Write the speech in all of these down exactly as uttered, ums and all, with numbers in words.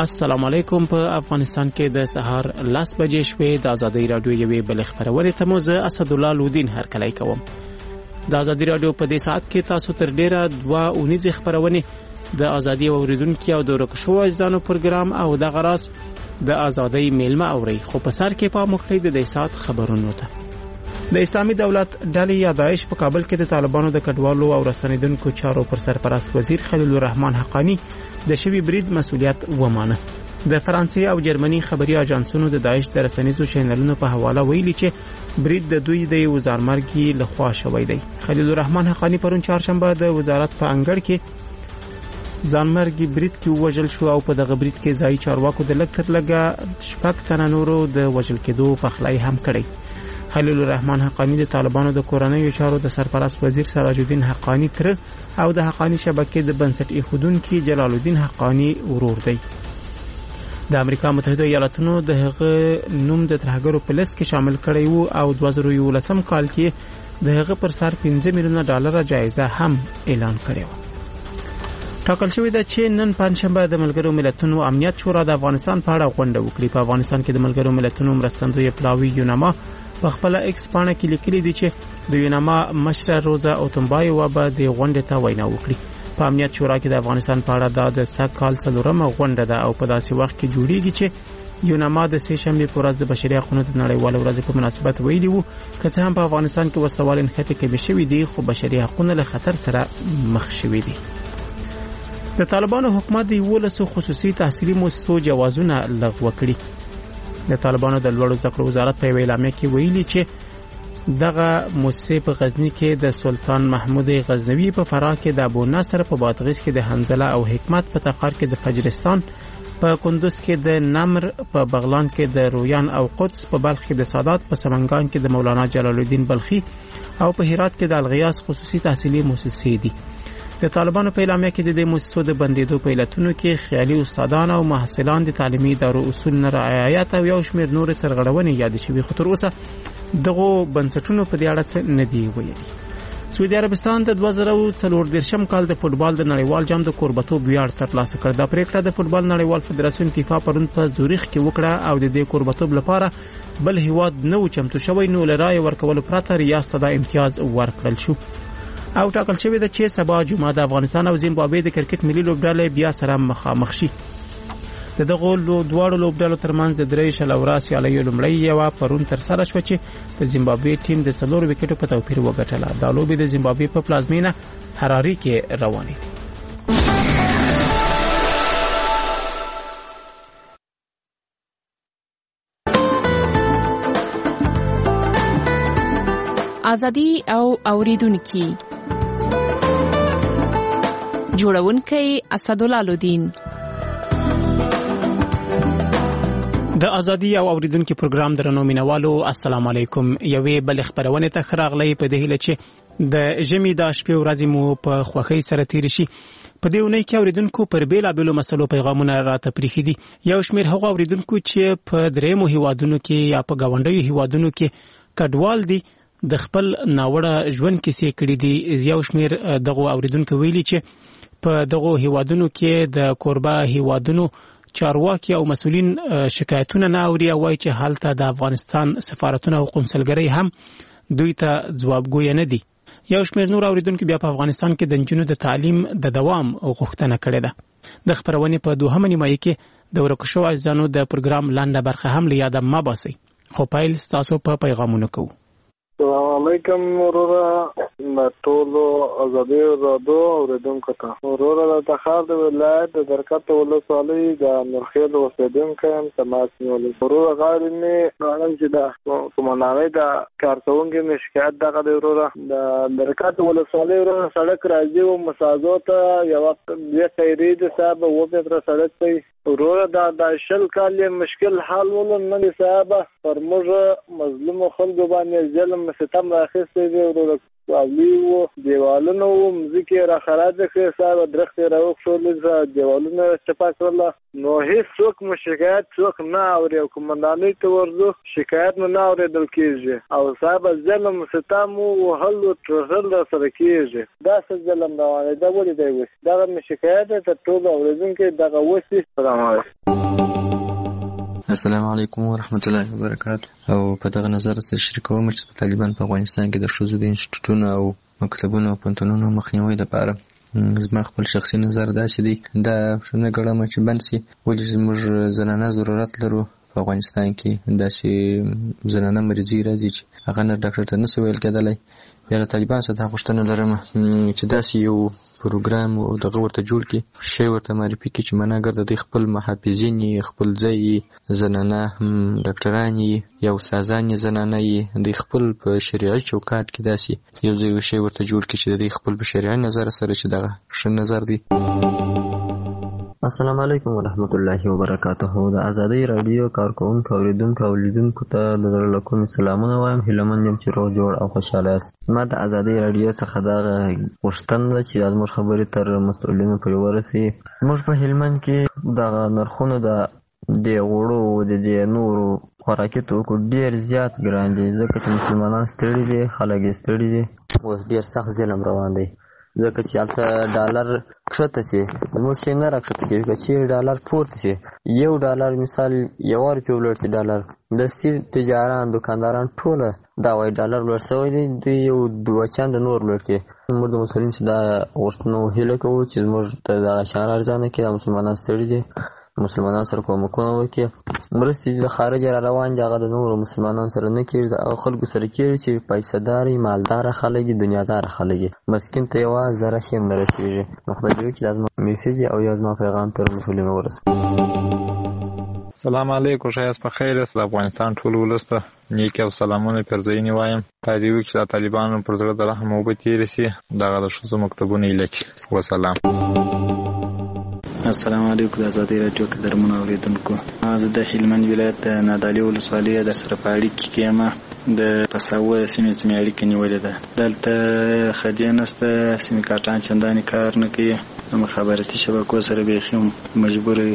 السلام علیکم. په افغانستان کې د سهار لاس بجې شوې د ازادي رادیو یوې بل خبرونه ته موزه اسدالله لودین هرکلی کوم. د ازادي رادیو په دې ساعت کې تاسو تر ډیره دوه اونیزه خبرونه د ازادي اوریدونکو او د ورکشو ځانو پروګرام او د غراس د ازادي میلمه اوري، خو په سر کې په مخکې د دې ساعت خبرونه ته د اسلامي دولت ډلې یا داعش په کابل کې د طالبانو د کډوالو او رسنیدونکو چارو پر سرپرست وزیر خلیل الرحمن حقانی د شوی برید مسؤلیت ومانه. د فرانسې او جرمني خبري اژانسونو د داعش د رسنیزو چینلونو په حواله ویلي چې برید د دوی د وزارمرګي لخوا شوی دی. خلیل الرحمن حقانی پرون چهارشنبه د وزارت په انګړ کې ځانمرګي برید کې وژل شو او په دغه برید کې ځای چارواکو د لږ تر لږه شپږ تنه نورو د وژل کېدو په خلای هم کړی. خلیل الرحمن حقانی د طالبانو د کورنیو چارو د سرپرست وزیر سراج الدین حقانی تر او د حقانی شبکې د بنسټ ایښودونکو جلال الدین حقانی ورور دی. د امریکا متحده ایالاتونو د هغه نوم د ترهګرو په لیست کې شامل کړی وو او دوه زره یولسم کال کې د هغه پر سر پنځه میلیونه ډالر جایزه هم اعلان کړې و. ټاکل شوی دی چې نن پنځشنبه د ملګرو ملتونو امنیت شورا د افغانستان په اړه غونډه وکړي. په افغانستان کې د ملګرو ملتونو مرستندوی پلاوی یوناما په خپل ایکس پاڼه کې لیکلي دي چې د یوناما مشر روزا اوتمبای و به د غونډې ته وینا وکړي. په امنیت شورا کې د افغانستان په اړه د سږ کال څلورمه غونډه ده او په داسې وخت کې جوړیږي چې یوناما د سه شنبه پر ورځ د بشري حقوقو د نړیوال ورځ په مناسبت ویلي وو چې څه هم په افغانستان کې وسوال انخته کې شوی دی خو بشري حقوقو له خطر سره مخ شوی دي. د طالبانو حکومت د ولسو خصوصي تحصیلي مؤسسو جوازونه لغوه کړي. د طالبانو د لوړو زده کړو وزارت په اعلامیه کې ویلي چې دغه مؤسسه په غزنی کې د سلطان محمود غزنوی په فراه کې د ابو نصر په بادغیس کې د حنزله او حکمت په تخار کې د فجرستان په کندوز کې د نمر په بغلان کې د رویان او قدس په بلخ کې د سادات په سمنګان کې د مولانا جلال الدین بلخی او په هرات کې د الغیاث خصوصي تحصیلي مؤسسې دي. د طالبانو په اعلامیه کې د دې مؤسسو د بندیدو په علتونو کې خیالي استادان او محصلان د تعلیمي ادارو اصول نه رعایت او یو شمېر نور سرغړونې یاد شوي، خو تر اوسه دغه بنسټونو په دې اړه څه نه دی ویلي. سعودي عربستان د دوه زره څلور دیرشم کال د فوتبال د نړیوال جام د کوربتوب ویاړ ترلاسه کړ. دا پریکړه د فوتبال نړیوال فدراسیون فیفا پرون په زوریخ کې وکړه او د دې کوربتوب لپاره بل هیواد نه و چمتو شوی، نو لرای ورکول پرته ریاست د امتیاز ورکړل شو او ټاکل شوی د چې سبا جمعه د افغانستان او زیمبابوې د کرکټ ملي لوبډلې بیا سره مخامخ شي. د دغه دواړو لوبډلو ترمنځ د درې شل ورځې سیالۍ لومړی یو پرون تر سره شو چې د زیمبابوې ټیم د څلور وکټو په توپیر وګټله. دا لوبې د زیمبابوې په پلازمینه حراري کې روانې دي. ازادي او اوریدونکو جوړونکی اسدالله لودین. د ازادي او اوریدونکو پروګرام درنو مینوالو السلام علیکم. یوې بل خبرونه ته خراغلی په دې هیله چې د ژمي د شپې ورځې مو په خوښۍ سره تیر شي. په دې ونې کې اوریدونکو پر بیلابېلو مسلو پیغامونه راته پریښي دي. یو شمېر هغه اوریدونکو چې په درېمو هیوادونو کې یا په ګاونډیو هیوادونو کې کډوال دي د خپل ناوړه ژوند کیسې کړي دي. یو شمېر دغه اوریدونکو ویلي چې په دغه هیوادونو کې د کوربه هیوادونو چارواکي او مسؤلین شکایتونه نه اوري او وايي چې حالت د افغانستان سفارتونه او قونسلګرۍ هم دوی ته ځوابګوی نه دي. یو شمېر نور اوریدونکو بیا په افغانستان کې د نجونو د تعلیم د دوام غوښتنه کړې ده. د خبرونې په دوهمه نیمایي کې د ورکشو عزیزانو د پروګرام لاندې برخه هم لیاده ما باسي، خو پایل تاسو په پیغامونو کوو. السلام علیکم ورورا ټولو ازادي رادیو اوریدونکو ته. ورورا د تخار د ولایت د درکته ولسوالۍ د نورخیل اوسیدونکو هم تماس نیولې. ورورا غواړم غواړم چې دا کومناوي د کارکونکو مې شکایت دغه دی. ورورا د درکته ولسوالۍ ورورا سړک راځي او مساجو ته یو وخت د خیری د صاحب و په تر سړک په ورورا دا د شل کال مشکل حل ولن نه صاحب پر موږ مظلوم خلکو باندې ظلم ستم راخسته دی. ورورا اولیو دیوالونو مزیکی را خراب کړی صاحب، درخت راوخ شو لږه دیوالونه چپا کړل، نو هیڅ څوک مشکایت څوک نه اوري او کومندانۍ ته ورځو شکایت نه اورېدل کېږي او صاحب ظلم ستم او حل ترل سره کېږي. دا څه ظلم روان دی؟ دا ولې دی وس دغه شکایت ته ټول اوریدونکو دغه وسی. سلام علیکم. السلام علیکم ورحمت الله وبرکاته. او په دغه نظر سره شریکوم چې طالبان په افغانستان کې د ښځو د انسټیټوټونو او مکتبونو او پوهنتونونو مخنیوي لپاره زما خپل شخصي نظر داسې دی، دا نه ګڼم چې بند شي، ولې موږ زنانه ضرورت لرو په افغانستان کې. داسې زنانه مریضي راځي چې هغه نه ډاکټر ته نشي ویل کېدلی. بیا له طالبان څخه دا غوښتنه لرم چې داسې یو پروګرام او دغه ورته جوړ کړي، شی ورته معرفي کړي چې معناګر د دوی خپل محافظین یې، خپل ځای یې، زنانه ډاکټران یې یا استادان یې زنانه یې، دوی خپل په شریعي چوکاټ کې داسې یو ځای یو شی ورته جوړ کړي چې د دوی خپل په شریعي نظر سره چې دغه ښه نظر دی. السلام علیکم ورحمت الله وبرکاته. د ازادۍ رادیو کارکوونکو اوریدونکو او لیدونکو ته د زړه له کومې سلامونه وایم. هیله یم چې روغ جوړ او خوشحاله یاست. ما د ازادۍ رادیو څخه دغه غوښتنه ده چې دا زموږ خبرې تر مسؤلینو پورې ورسي. زموږ په هلمند کې دغه نرخونه د دې غوړو د دې نورو خوراکي توکو ډېر زیات ګران دي، ځکه چې مسلمانان ستړي دي، خلک یې ستړي دي. اوس ډېر سخت ظلم روان دی، ځکه چې هلته ډالر کښته شي زموږ شی نه راکښته کېږي. که چیرې ډالر پورته شي، یو ډالر مثال یوه روپۍ ولوړ شي ډالر، دستي تجاران دکانداران ټوله دا وایي ډالر لوړ شوی دی، دوی یو دوه چنده نور لوړ کړي. موږ د مسؤلین چې دا غوښتنه هیله کوو چې زموږ ته دغه شیان ارزانه کړي. دا مسلمانان ستړي دي، مسلمانان سره کومکونه وکړي. مرستې چې د خارج را روان دي هغه د نورو مسلمانانو سره نه کېږي، د هغه خلکو سره کېږي چې پیسه داري مالداره خلک دي، دنیاداره خلک دي. مسکین ته یوه ذره شی هم نه رسېږي. نو خدای دې وکړي چې دا زما میسیج او یا زما پیغام تر مسؤلینو ورسوي. سلام علیکم، ښایست په خیر یاست. د افغانستان ټول ولس ته نیکې او سلامونه پرځاینې وایم. خدای دې وکړي چې د طالبانو پر زړه د رحم اوبه تېرې سي، دغه د ښځو مکتبونه ایله کړي. وسلام. السلام علیکم. د ازادۍ راډیو قدرمنو اوریدونکو، زه د هلمند ولایت د نادعلي ولسوالۍ در سره په اړیکه کې یم. د پساوه سیمې سیمې اړیکه نیولې ده. دلته خدۍ نشته، سیمې کارټان چندانې کار نه کوي، مخابراتي شبکو سره بیخي مجبور وي.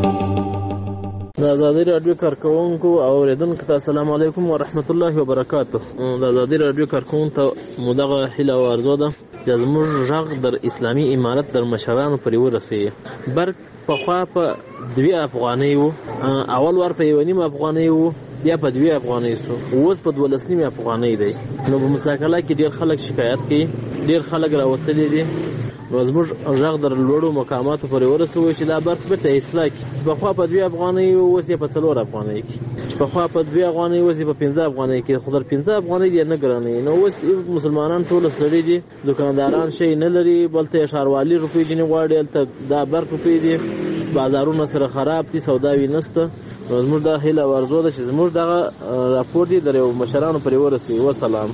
د ازادۍ راډیو کارکوونکو او اوریدونکو ته السلام علیکم ورحمت الله وبرکاته. د ازادۍ راډیو کارکوونکو ته مو دغه هیله او ارزو ده چې زموږ غږ در اسلامي امارت در مشرانو پورې ورسوي. برق پخوا په دوې افغانۍ و، اول وار په یوه نیم افغانۍ و، بیا په دوې افغانۍ سو، اوس په دولس نیم افغانۍ دی. نو په مساکله کې ډېر خلک شکایت کوي، ډېر خلک راوتلي دي. نو زموږ غږ در لوړو مقاماتو پورې ورسوي چې دا برق بېرته اصلاح کړي، چې پخوا په دوې افغانۍ و اوس یې په څلور افغانۍ کې، چې پخوا په دوې افغانۍ اوس یې په پنځه افغانۍ کې. خو در پنځه افغانۍ دې نه ګرانوي. نو اوس مسلمانان ټول ستړي دي، دکانداران شی نه لري، بلته یې ښاروالي روپۍ ځینې غواړي، هلته دا برق روپۍ دي، بازارونه سره خراب دي، سوداوي نشته. نو زموږ دا هیله او ارزو ده چې زموږ دغه راپور دي در یو مشرانو پورې ورسوي. وسلام.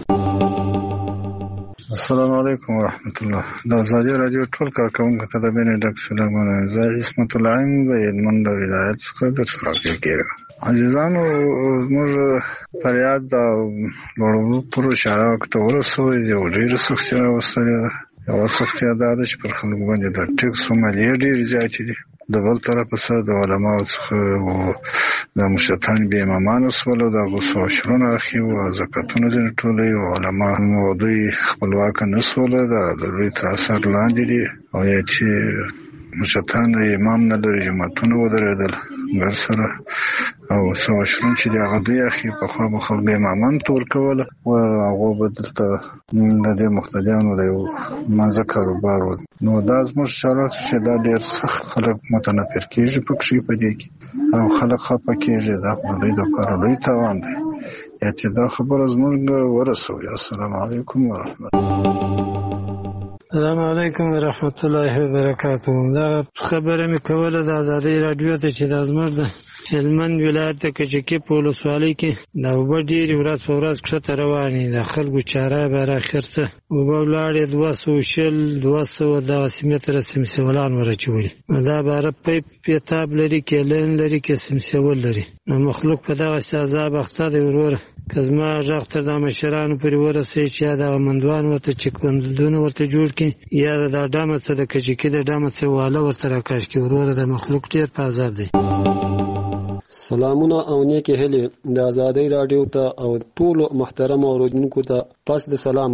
السلام علیکم ورحمت الله. د ازادۍ راډیو ټول کارکوونکو ته د مینې ډک سلامونه. زه عصمت الله یم د هلمند ولایت څخه درسره کېږم. عزیزانو، زموږ فریاد د لوړو پرو اشاره ته ورسوي. یو ډېره سختي راوستلې ده. یوه سختي دا ده چې پر خلکو باندې د ټکسو مالیې ډېرې زیاتې دي. د بل طرفه سره د علماو څخه د مشرتان بې امامانو سول، د غوثو عشرونه اخي و، زکاتونه ځینې ټولوي، او علما نو دوی خپلواکه نه سوله، د دوی تر اثر لاندې دي. او یا چې مشرتان امام نه لري، جماعتونه ودرېدل ګر سره، او څو عشرون چې د هغه دوی اخي پخوا به خلکو امامان ته ورکوله، و هغو به دلته د دې مقتدیانو د یو مازه کاروبار و. نو دا زموږ شرایط چې دا ډېر سخت خلک متنفر کېږي پکښې په دې کې، او خلک خفه کېږي. دا خو د دوی دپاره لوی تاوان دی. یا چې دا خبره زموږ ورسوي. السلام علیکم ورحمت السلام علیکم ورحمت الله وبرکاته. دا خبره مې کوله د ازادۍ راډیو ته چې دا زموږ د هلمند ولایت د کجکي په ولسوالۍ کې دا اوبه ډېرې ورځ په ورځ کښته روانې دي. د خلکو چاره بر اخر څه اوبه ولاړې دوه سوه شل دوه سوه دغسې متره سمسیولان ور اچولي. دا باره پیپ پیتاب لري، کیلین لري، کې سمسیول لري. نو مخلوق په دغسې عذاب اخته دی. وروره که زما غږ تر دا مشرانو پورې ورسوي چې یا دغه مندوان ورته چکبندونه ورته جوړ کړي، یا د دا ډمه څه د کجکي د ډمه څه واله ورته راکاږ کړي. وروره د مخلوق ډېر په عذاب دی. سلامونه او نیکې هیلې د ازادۍ راډیو ته او ټولو محترم اوریدونکو ته پس د سلامه.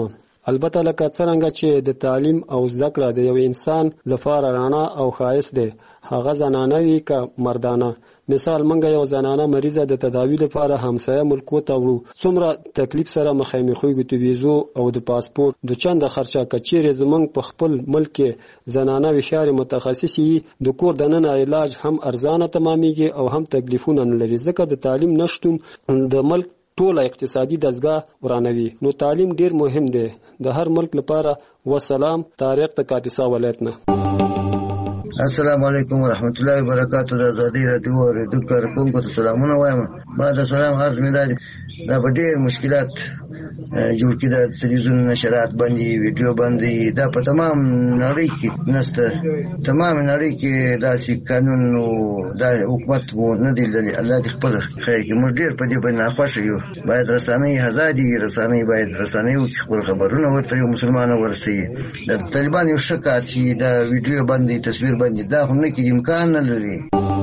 البته لکه څنګه چې د تعلیم او زده کړه د یو انسان لپاره رڼا او ښایست دی، هغه زنانه وي که مردانه. مثال منګه یو زنانه مریضه د تداوی لپاره همسایه ملکو ته وړو، څومره تکلیف سره مخامخېږو د ویزو او د پاسپورت د چنده خرچه. کچېرې زمونږ په خپل ملک کې زنانه وښارې متخصصي د کور دننه علاج هم ارزانه تمامېږي او هم تکلیفونه نه لري، ځکه د تعلیم نشتون د ملک ټوله اقتصادي دستګاه ورانوي. نو تعلیم ډیر مهم دی د هر ملک لپاره. وسلام، طارق د کاپیسا ولایت نه. السلام علیکم ورحمت الله وبرکاتہ. د ازادي راډیو اوریدونکو کارکونکو ته سلامونه وایم. ما د سلام عرض مې دا دا په ډېر مشکلات جوړ کړي، د تلویزیون نشرات باندې ویډیو باندې دا په تمام نړۍ کې نسته، تمام نړۍ کې داسې قانون او دا حکومت مو نه دی لري. الله دې خپل خیر کړي. موږ ډېر په دې باندې ناخوښه یو. باید رسنۍ ازادي رسنۍ باید رسنۍ وکړي، خپل خبرونه ورته یو مسلمان ورسوي. د طالبان یو ښه کار چې دا ویډیو باندې تصویر باندې دا هم نه کېږي، امکان نه لري.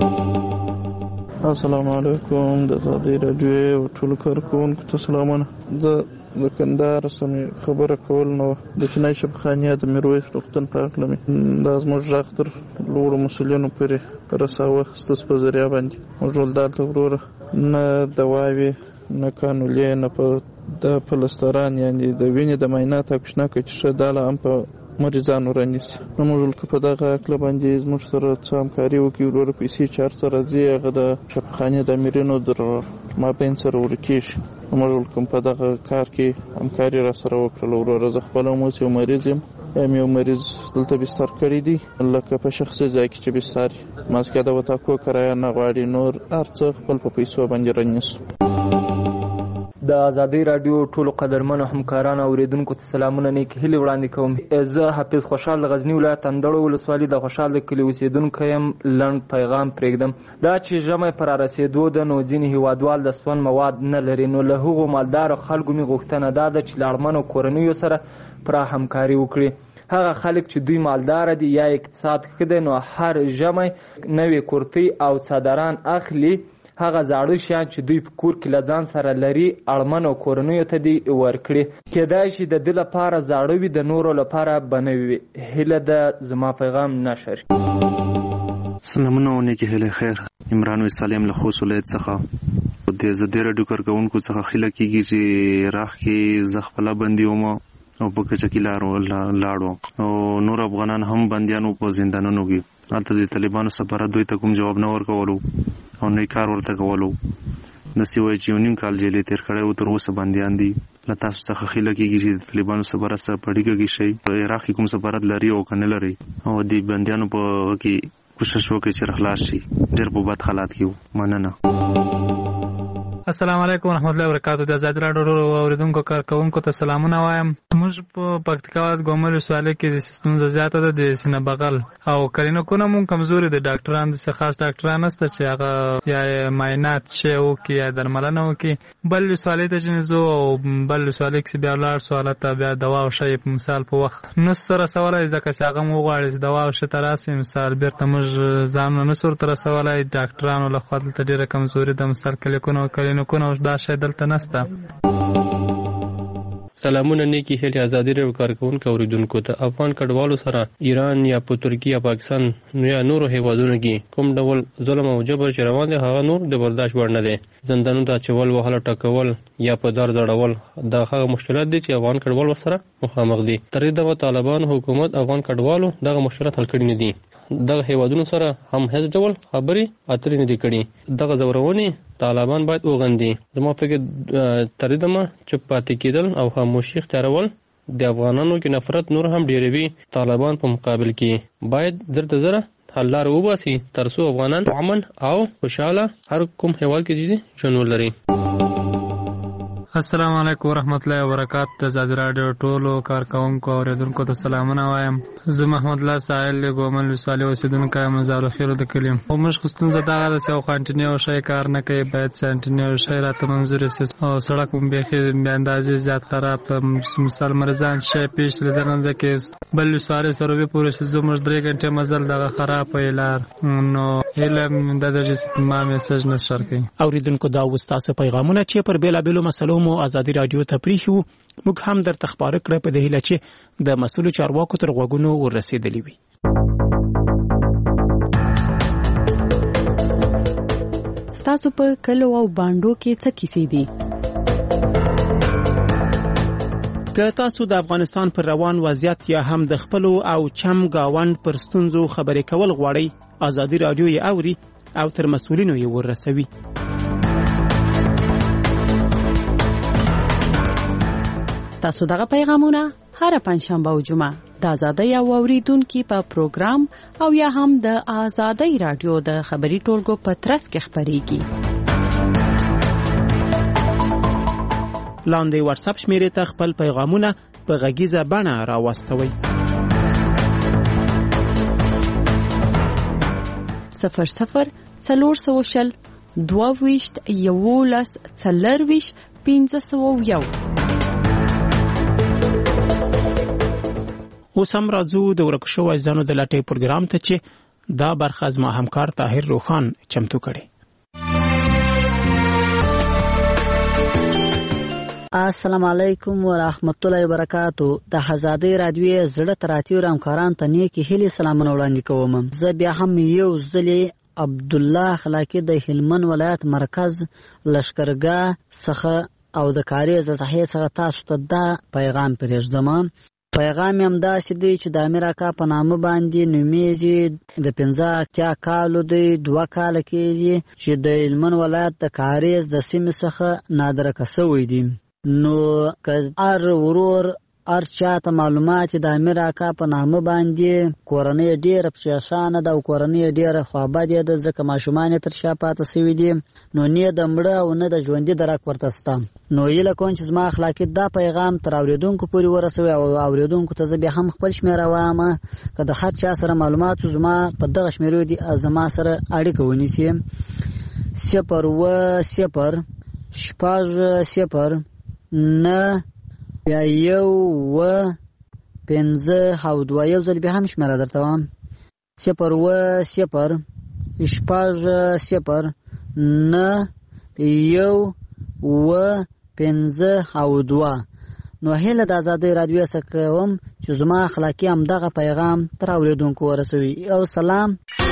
السلام علیکم. د ازادي راډیو ټولو کارکونکو ته سلامونه. زه د کندهار سمې خبره کول نو د چینای شبخانیه د میرویس روغتون په هکله مې دا زموږ غږ تر لوړو مسؤلینو پورې رساوه ستاسو په ذریعه باندې. موږ ول دلته وروره نه دواوې نه کانولې نه په د پلستران یعنې د وینې د معاینات او کشنا کوي چې ښه داله هم په مریضانو رانیسي. نو موږ ول که په دغه هکله باندې زموږ سره څه همکاري وکړي، وروره پیسې چې هر څه راځي هغه د شبخانې د امیرینو در مابین سره ورکېږي. موږ ول کوم په دغه کار کې همکاري را سره وکړله. وروره زه خپله هم اوس یو مریض یم، یم یو مریض دلته بستر کړی دی، لکه په شخصي ځای کې چې بستر ماسکه د وتاکو کرایه نه غواړي، نور هر څه خپل په پیسو باندې رانیسو. د ازادي راډیو ټولو قدرمنو همکارانو اوریدونکو ته سلامونه نیک هیلې وړاندې کوم. زه حافظ خوشحال د غزني ولایت اندړو ولسوالي د خوشحال د کلي اوسېدونکی یم. لنډ پیغام پرېږدم. دا چې ژمی پر رارسېدو ده نو ځینې هیوادوال د سون مواد نه لري، نو له هغو مالدارو خلکو مې غوښتنه دا ده چې له اړمنو کورنیو سره پوره همکاري وکړي. هغه خلک چې دوی مالدار دي یا اقتصاد ښه دی نو هر ژمی نوې کورتۍ او څادران اخلي. هغه زاړه شیان چې دوی په کور کې له ځان سره لري اړمنو کورنیو ته دې ورکړي. کېدای شي د ده لپاره زاړه وي، د نورو لپاره به نوي وي. هیله ده زما پیغام نشر. سلامونه او نیکې هیلې خیر. عمران وسالم له خوست ولایت څخه. د ازادي راډیو کارکوونکو څخه هیله کېږي چې راخ کې زه خپله بندي وم او په کچه کې لاړو او نور افغانان هم بندیانو په زندانونو کې. هلته د طالبانو سفارت دوی ته کوم جواب نه ورکولو او نه کار ورته کولو. داسې وایي چې یو نیم کال جیل یې تېر کړی و، تر اوسه بندیان دي. له تاسو څخه هیله کېږي چې د طالبانو سفارت سره په اړیکه کې شئ، په عراق کې کوم سفارت لري او که نه لري، او د بندیانو په کې کوشش وکړئ چې خلاص شي. ډېر په بد حالات کې وو. مننه. السلام علیکم ورحمت الله وبرکاتہ. د ازادي راډیو اوریدونکو کارکوونکو ته سلامونه وایم. موږ په پکتیکا ولایت ګومل ولسوالۍ کې د ستونزه زیاته ده د سینه بغل او کلینیکونه مونږ کمزوري دي. ډاکټران د خاص ډاکټران نشته چې هغه یا معاینات شي او کې یا درملنه وکړي. بل ولسوالۍ ته چې زه او بل ولسوالۍ کې بیا ولاړ سو حالت بیا دوا او شی په مثال په وخت نو سره سوالای ځکه چې هغه مو غواړي دوا او شی تراسي مثال بیرته موږ ځان نه سور تر سوالای ډاکټرانو له خوا دلته ډیره کمزوري ده. مثال کلینیکونه نو کو نو دا شی دلته نسته. سلامونه نیکی هیلې ازادي راډیو کارکوونکو اوریدونکو ته. افغان کډوالو سره ایران یا په ترکیه یا پاکستان یا نورو هیوادونو کې کوم ډول ظلم او جبر چې روان دی هغه نور د برداشت وړ نه دی. زندانونو ته اچول، وهل ټکول یا په دار ځړول دا هغه مشکلات دي چې افغان کډوال ورسره مخامخ دي. تر دې دغه طالبان حکومت افغان کډوالو دغه مشکلات حل کړي نه دي. دغه هیوادونو سره هم هیڅ ډول خبرې اترې نه دي کړي. دغه ځورونې طالبان باید وغندي. زما فکر تر دې دمه چوپ پاتې کېدل او خاموشي اختیارول د افغانانو کې نفرت نور هم ډېروي. طالبان په مقابل کې باید زر ته زره حل لاره وباسي تر څو افغانان امن او خوشاله هر کوم هیواد کې دي ژوند ولري. السلام علیکم ورحمت الله وبرکاتہ. د ازادي راډیو ټولو کارکوونکو اوریدونکو ته سلامونه وایم. زه محمد الله ساحل له ګومل ولسوالۍ اوسېدونکی یم. زارو خیرو د کلیم او موږ خو ستونزه دغه ده چې یو کانټینیو شی کار نه کوي، باید کانټینیو شی راته منظور شي او سړک هم بیخي بې اندازې زیات خراب ته مثال مرزان شی پیش لیدنه کې بل ولسوالۍ سره به پوره شي. زموږ درې غنټې مزل دغه خراب ویلار نو علم د درجه ما میسج نشر کوي. اوریدونکو دا وستاسو پیغامونه چې پر بیلابېلو مسلو مو ازادي رادیو ته پریښو موږ هم درته خبره کړه په دې هیله چې د مسؤل چارواکو تر غوږونو ورسېدلې وي. ستاسو په کلو او باندو کې څه کیسې دي؟ که تاسو د افغانستان پر روان وضعیت یا هم د خپل او چم گاوند پر ستونزو خبرې کول غواړئ، ازادي رادیو یې اوري او تر مسؤلینو یې ورسوي. تاسو دغه پیغامونه هر پنځشنبه او جمعه د ازادۍ او اوریدونکو په پروګرام او یا هم د ازادۍ رادیو د خبري ټولګو په ترڅ کې خبريږي. لاندې واتس اپ شمیرې ته خپل پیغامونه په غږیزه بڼه راوستوئ. صفر صفر څلور سوه شل دوه ویشت یولس څلرویشت پنځه سوه یو. اوس هم راځو د ورکو شویو ځانو د لټۍ پروګرام ته چې دا برخه زما همکار طاهر روخان چمتو کړي. السلام علیکم ورحمت الله وبرکاتو. د ازادۍ رادیو زړه تراتیو همکاران ته نیکی هیلې سلامونه وړاندې کوم. زه بیا هم یو ځلې عبد الله خلاقی د هلمند ولایت مرکز لشکرګاه څخه او د کاریز صحیح څخه تاسو ته دا پیغام پرېږدم. پیغام هم داسې دی چې د امیر اکا په نامه باندې نومیږي. د پنځه اتیا کالو دی دوه کاله کېږي چې د هلمند ولایت د کاریز د سیمې څخه نادرکه شوی دی. نو که هر ورور هر چاته معلومات د امیر اکا په نامه باندې کورنۍ ډېره پریشانه ده او کورنۍ ډېره خوابدې ده، ځکه ماشومان یې تر شا پاته شوي دي. نو نه د مړه او نه د ژوندي درک ورته شته. نو هیله کوم چې زما اخلاقي دا پیغام تر اورېدونکو پورې ورسوي او اورېدونکو ته زه بیا هم خپل شمېره وایم. که د هر چا سره معلومات زما په دغه شمېرو دي زما سره اړیکه ونیسي. صفر اوه صفر شپږ صفر نه بیا یو اوه پنځه او دوه. یو ځل بیا هم شمېره درته وایم. صفر اوه صفر شپږ صفر نه یو اوه پنځه او دوه. نو هیله د ازادۍ رادیو څخه کوم چې زما اخلاقي همدغه پیغام تر اورېدونکو ورسوي. او سلام.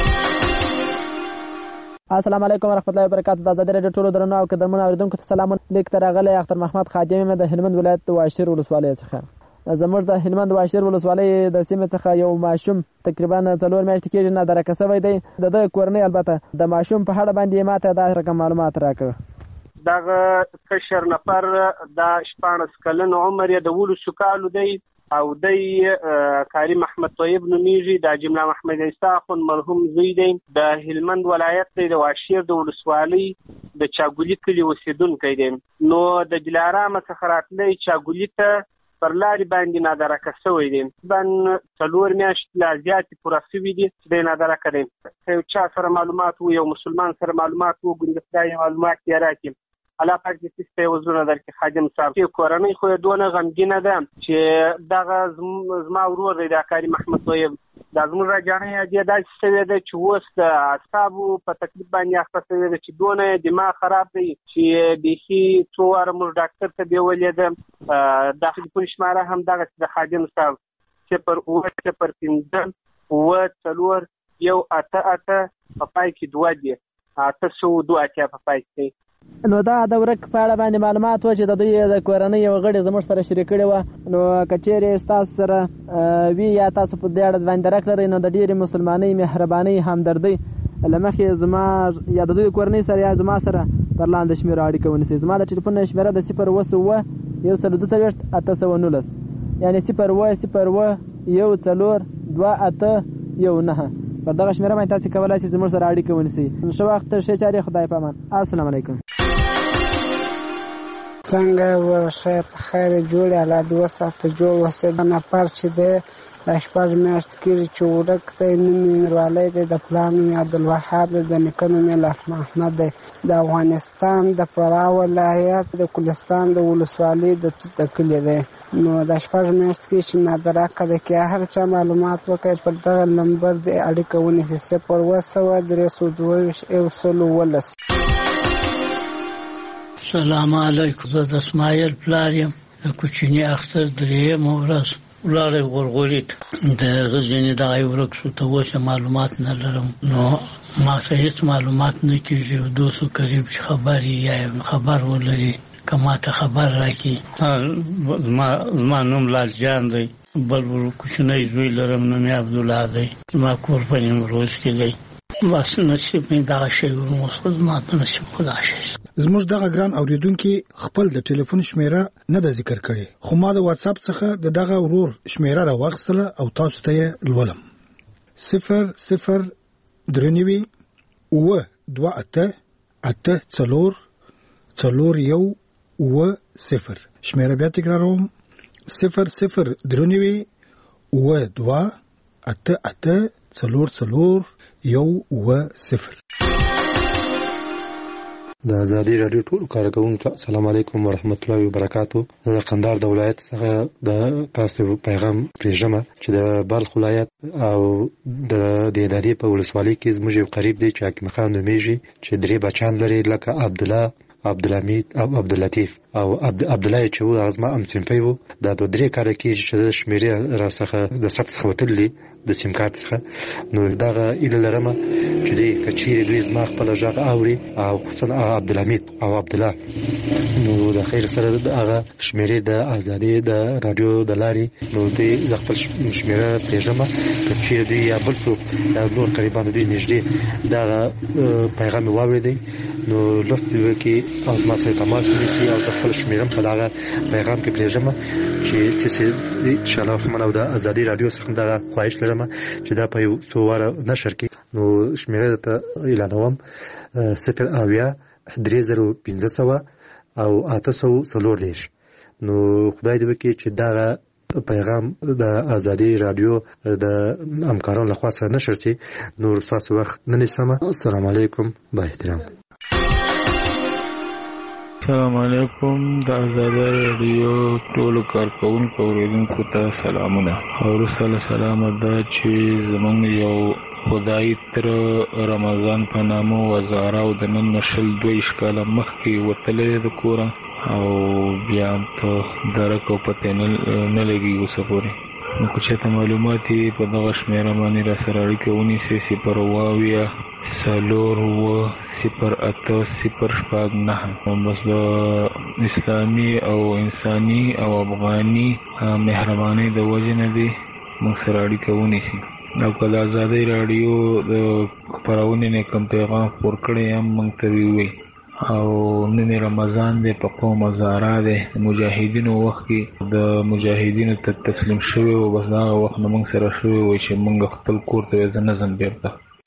السلام علیکم ورحمت الله وبرکاتو. د ازادۍ رادیو ټولو درنو او قدرمنو اورېدونکو ته سلام. لیک ته راغلی اختر محمد خادم د هلمند ولایت واشیر ولسوالۍ څخه. زموږ د هلمند واشیر ولسوالۍ د سیمې څخه یو ماشوم تقریبا څلور میاشتې کېږي نادرکه شوی دی. د ده کورنۍ البته د ماشوم په اړه باندې ماته داسې رقم معلومات راکړه. دغه کشر نفر د شپاړس کلن عمر یې د ولسو کالو دی او دی کاری محمد طیب نومیږي. د جمله محمد عیسی اخون مرحوم زوی دی. د هلمند ولایت دی د واشیر د ولسوالۍ د چاګولي کلي اوسېدونکی دی. نو د دلارام څخه راتلی چاګولي ته پر لارې باندې نادرکه شوی دی. تقریبا څلور میاشتې لا زیاتې پوره شوي دي چې دی نادرکه دی. که یو چا سره معلومات و یو مسلمان سره معلومات وګوري د خدای معلومات یې راکړي. الله پاک دې سسته یو زړه درکړي. خادم صاحب چې کورنۍ خو یې دونه غمګینه ده چې دغه زما ورور دی د کاري محمد طیب دا زموږ راجانۍ دې داسې شوې ده چې اوس د اعصابو په تکلیف باندې اخته شوې ده چې دونه دماغ خراب دی چې بیخي څو واره موږ ډاکټر ته بیولې ده. د ټلیفون شماره هم دغسې د خادم صاحب صفر اوه صفر پنځه اوه څلور یو اته اته په پای کې دوه دي اته سوه دوه اتیا په پای کې. نو دا د ورک په اړه باندې معلومات و چې د دوی د کورنۍ یو غړي زموږ سره شریک کړي وه. نو که چیرې ستاسو سره وي یا تاسو په دې اړه باندې درک لرئ نو د ډېرې مسلمانۍ مهربانۍ همدردۍ له مخې زما یا د دوی کورنۍ سره یا زما سره پر لاندې شمېرو اړیکه ونیسئ. زما د ټلیفون شمېره د صفر اوه اوه یو سل دوه څلوېښت اته سوه نولس یعنې صفر اوه صفر اوه یو څلور دوه اته یو نهه. پر دغه شمېره باندې تاسې کولی شئ زموږ سره اړیکه ونیسئ. ښه وخت ښې چارې خدای په امان. السلام علیکم. څنګه ورشه په خیر جوړ الله دې وساته جوړ وسه. د نفر چې دی دا شپږ میاشتې کېږي چې ورک دی. نوم یې میروالی دی. د پلار نوم یې عبدالوهاب دی. د نیکه نوم یې لطف محمد دی. د افغانستان د فراه ولایت د کلستان د ولسوالۍ د توت د کلي دی. نو دا شپږ میاشتې کېږي چې نادرکه دی. که هر چا معلومات وکړي پر دغه نمبر د اړیکه ونیسي. صفر اوه سوه درې سوه دوه ویشت یو سل اوولس. سلام علیکم. زه د اسماعیل پلار یم د کوچني اختر درېیمه ورځ ولاړی غورغوري ته د هغه ځینې دغه ورک شو ته اوس معلومات نه لرم نو ما ته هېڅ معلومات نه کېږي دوستو قریب چې خبر یې یا خبر ولري که ما ته خبر راکړي. زما نوم لال جان دی بل کوچنی زوی لرم نوم یې عبدالله دی زما کور په نیمروز کې دی بس نصیب مې دغه شی ورموس خو زما په نصیب خدا شی. زموږ دغه ګران اوریدونکي خپل د ټلیفون شمیره نه ده ذکر کړې خو ما د واتس اپ څخه د دغه ورور شمیره راوغستله او تاسو ته یې لولم. صفر صفر درنوي اوه دوه اته اته څلور څلور یو اوه صفر. شمیره بیا تکراروم صفر صفر درنوي اوه دوه اته اته څلور څلور یو اوه صفر. د ازادي رادیو ټول کارکونکو السلام علیکم ورحمت الله وبرکاتو. د قندهار د ولایت څخه د تاسو پیغام پېژنم چې د بلخ ولایت او د دېدادي په ولسوالۍ کې زموږ یو قریب دی چې حکیم خان نومیږي چې درې بچان لري لکه عبدالله عبدالحمید او عبداللطیف او عبدالله چې و هغه زما همصنفی و. دا دوه درې کاله کېږي چې د شمېرې راڅخه د ثبت څخه وتلي د سیم کارت څخه نو دغه ایله لرم چې دی که چیرې دوی زما خپله غږ اوري او خصوصا عبدالحمید او عبدالله نو د خیر سره هغه شمېرې د ازادي د رادیو د لارې نو دوی زه خپل شمېره پرېږدم که چیرې دوی یا بل څوک یا نور قریبان دوی نږدې دغه پیغام یې واورېدی نو لطف دې وکړي او زما سره تماس ونیسي او زه خپل شمېره په دغه پیغام کې پرېږدم چې څه انشاءالله رحمن او د ازادي رادیو څخه دغه خواهش لرم چې دا په یو څو واره نشر کړي. نو شمېره ته اعلانوم صفر اویا درې زره پنځه سوه او اته سوه څلور دېرش. نو خدای دې وکړي چې دغه پیغام د ازادي رادیو د همکارانو لخوا سره نشر شي. نور ستاسو وخت نه نیسم. السلام علیکم با احترام. السلام علیکم. د ازادي رادیو ټولو کارکونکو اوریدونکو ته سلامونه. وروسته له سلامه دا چې زمونږ یو خدای تر رمضان په نامه وزاره او د نن نه شل دویشت کاله مخکې وتلی د کوره او بیا ته درک او پته نه لګي اوسه پورې. نو که چېرته معلومات یې په دغه شمېره باندې را سره اړیکه ونیسئ صفر اوه اویا څلور اوه صفر اته صفر شپږ نهه. بس د اسلامي او انساني او افغاني مهربانۍ د وجې نه دې موږ سره اړیکه ونیسي. او که د ازادۍ راډیو د خپرونې نه کوم پیغام خپور کړی هم موږ ته دې ووایي. او نن رمضان دی په قوم هزاره دی مجاهدینو وخت کې د مجاهدینو ته تسلیم شوی و بس دغه وخت نه موږ سره شوی و چې موږ خپل کور ته زه نه ځم بېرته.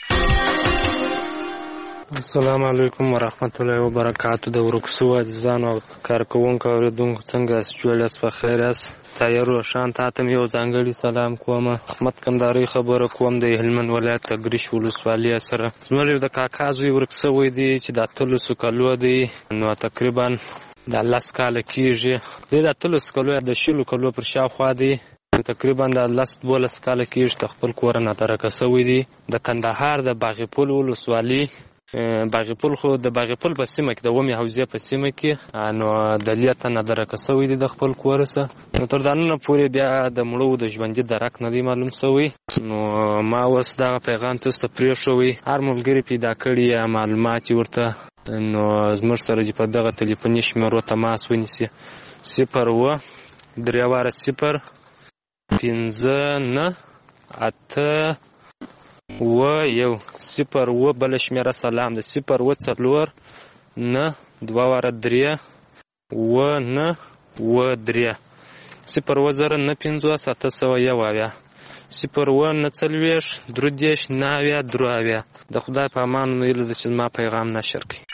السلام علیکم ورحمت الله وبرکاتو. د ورکسو عزیزانو او کارکوونکو اوریدونکو څنګه یاست؟ جوړ یاست؟ په خیر یاست؟ تایر روشان تاته مې یو ځانګړي سلام کوم. احمد کندهاري خبره کوم د هلمند ولایت اګریش ولسوالۍ سره. زموږ د کاکا زوی ورک سوی دی چې د اتلسو کالو دی نو تقریبا د لس کاله کېږي. دی د اتلسو کالو د شلو کالو پر شاوخوا دی تقریبا د لس دولس کاله کېږي د خپل کور نه ترکه سوی دی د کندهار د باغ پل ولسوالۍ. باغ پل خو د باغ پل په سیمه کې د ومې حوزې په سیمه کې نو د لیته نه درکه سوی دی د خپل کور څخه. نو تر دا نن پورې بیا د مړو د ژوندي درک نه دی معلوم سوی. نو ما اوس دغه پیغام تاسو ته پرېښوی. هر ملګري پیدا کړي یا معلومات ورته نو زموږ سره چې په دغه تلیفوني شمېرو تماس ونیسي صفر اوه درې واره صفر پنځه نه اته اوه یو صفر اوه بله شمېره سلام ده صفر اوه څلور نه دوه واره درې اوه نه اوه درې صفر اوه زره نه پنځوس اته سوه یو اویا صفر اوه نه څلوېښت درې دېرش نه اویا درې اویا. د خدای په امان ویلو ده چې زما پیغام نشر کړي.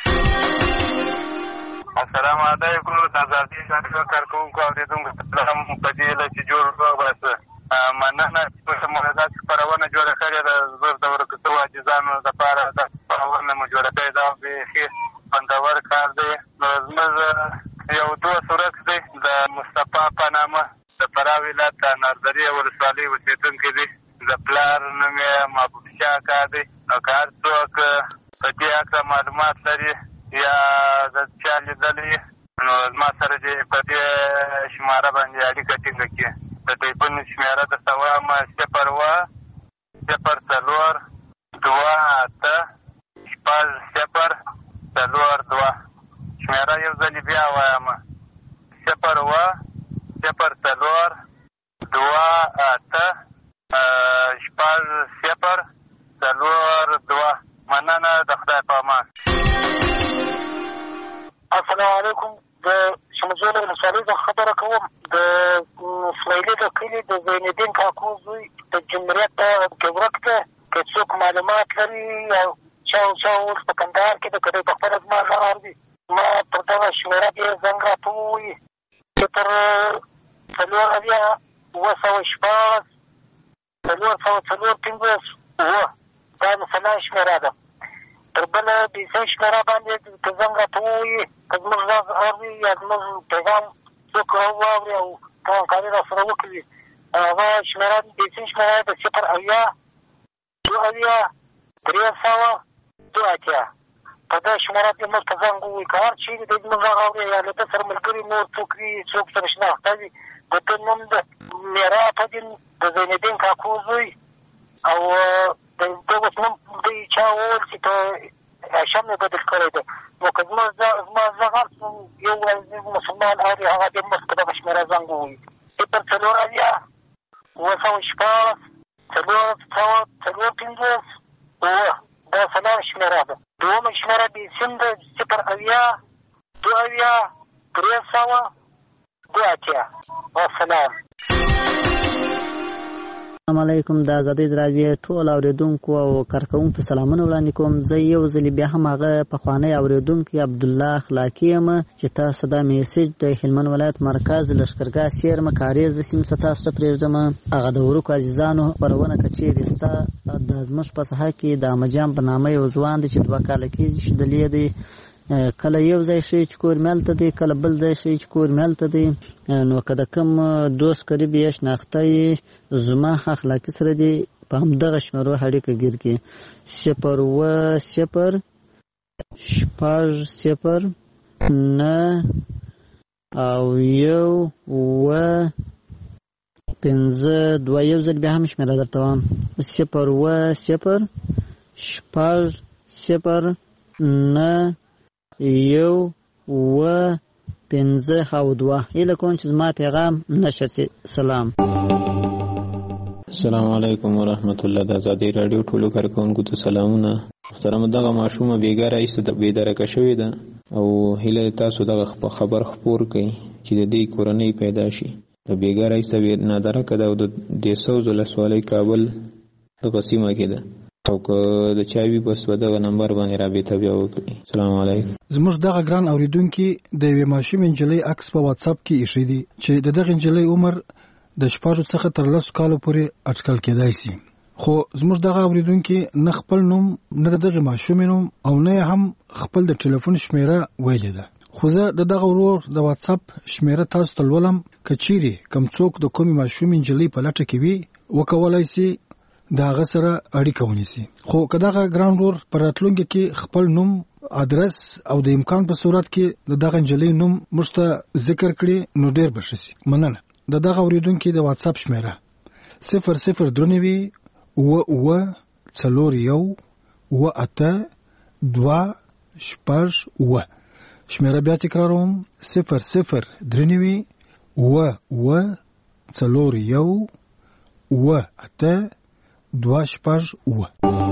السلام علیکم. د ازادي راډیو کارکوونکو اورېدونکو سلام په دې هیله چې جوړ وباسه. مننه چې موږ داسې خپرونه جوړه کړې ده. زه د ورکو سوو عاجزانو لپاره دا خپرونه مو جوړه کړې ده. بیخي خوندور کار دی. نو زموږ یو دوست ورک دی د مصطفی په نامه د فراه ولایت د ناردرې ولسوالۍ اوسېدونکی دی. د پلار نوم یې محبوب شاه اکا دی. او که هر څوک په دې هکله معلومات لري یا د چا لیدلی نو زما سره دې په دې شماره باندې اړیکه ټینګه کړي. د ټلیفون شمېره درته وایم صفر اوه صفر څلور دوه اته شپږ صفر څلور دوه. شمېره یو ځلې بیا وایم صفر اوه صفر څلور دوه اته شپږ صفر څلور دوه. مننه، د خدای په امان. السلام علیکم. د شمجول ولسوالۍ څخه خبره کوم. د اسماعیلي د کلي د زینالدین کاکو زوی د جمهوریت کې ورک دی. که څوک معلومات لري او چا او چا اوس په کندهار کې د که دی په خپله زما غږ اوري، ما پر دغه شمېره دې زنګ راته ووایي صفر څلور اویا اوه سوه شپاړس څلور سوه څلور پنځوس اوه. دا د سلا شمېره ده. تر بله بیسۍ شمېره باندې که زنګ راته ووایي، که زموږ غږ اوري یا زموږ پیغام څوک واوري او که همکاري را سره وکړي، هغه شمېره بیسۍ شمېره د صفر اویا دوه اویا درې سوه دوه اتیا. په دې شمېره کې موږ ته زنګ ووایي. که هر چېرې دی زموږ غږ اوري یا له ده سره ملګري نور څوک وي، څوک سره شناخته وي، د ده نوم د میرا فدین د زینالدین کاکو زوی او د ده اوس نوم دوی چا وویل چې په هاشم یې بدل کړی دی. نو که زما زما غږ هر یو عزیز مسلمان اوري، هغه دې موږ ته دغه شمېره زنګ ووایي صفر څلور اویا اوه سوه شپاړس څلور سوه څلور پنځوس اوه. دا څلور شمېره ده. دومه شمېره بیسیم ده صفر اویا دوه اویا درې سوه دوه اتیا. والسلام. السلام علیکم. د آزادۍ راډیو ټول اورېدونکو او کارکوونکو ته سلامونه وړاندې کوم. زه یو ځلې بیا هم هغه پخوانی اورېدونکی عبدالله اخلاقي یم چې تاسو دا میسج د هلمند ولایت مرکز لښکرګاه څیرمه کاریز سیمې څخه تاسو ته پرېږدم. هغه د ورکو عزیزانو خپرونه که چېرې ستا د زموږ په ساحه کې د احمدجان په نامه یو ځوان دی چې دوه کاله کېږي چې دلې دی، کله یو ځای شي چې کور مې هلته دی، کله بل ځای شي چې کور مې هلته دی. نو که د کوم دوست قریب یې شناخته یې زما اخلاقي سره دی، په همدغه شمېرو اړیکه ګیر کړي صفر اوه صفر شپږ صفر نه او یو اوه پنځه دوه. یو ځل بیا هم شمېره درته وایم صفر اوه صفر شپږ صفر نه یو اوه پنځه او دوه. هیله کوم چې زما پیغام نشر شي. سلام. السلام علیکم ورحمت الله. د آزادۍ راډیو ټولو کارکوونکو ته سلامونه. محترمه، دغه ماشومه بیګاره ایسته بېدرکه شوې ده او هیله تاسو دغه خبر خپور کړئ چې د دې کورنۍ پیدا شي. د بیګاره ایسته نادرکه ده او د دېسوز ولسوالۍ کابل دغه سیمه کې ده او که د چا وي بس په دغه نمبر باندې رابطه بیا وکړي. السلام علیکم. زموږ دغه ګران اوریدونکي د یوې ماشومې نجلۍ عکس په واتساپ کې ایښی دی چې د دغه نجلۍ عمر د شپږو څخه تر لسو کالو پورې اټکل کېدای شي. خو زموږ دغه اوریدونکي نه خپل نوم نه د دغه ماشومې نوم او نه هم خپل د ټلیفون شمېره ویلې ده. خو زه د دغه ورور د واتساپ شمېره تاسو ته لولم. که چیرې کوم څوک د کومې ماشومې نجلۍ په لټه کې وي، وکولای شي د هغه سره اړیکه ونیسي. خو که دغه ګران ورور په راتلونکي کې خپل نوم، ادرس او د امکان په صورت کې د دغه نجلۍ نوم موږ ته ذکر کړي نو ډېر به ښه شي. مننه. د دغه اوریدونکي د واتساپ شمېره صفر صفر دوه نوي اوه اوه څلور یو اوه اته دوه شپږ اوه. شمېره بیا تکراروم صفر صفر درې نوي اوه اوه څلور یو اوه اته دوه شپږ اوه.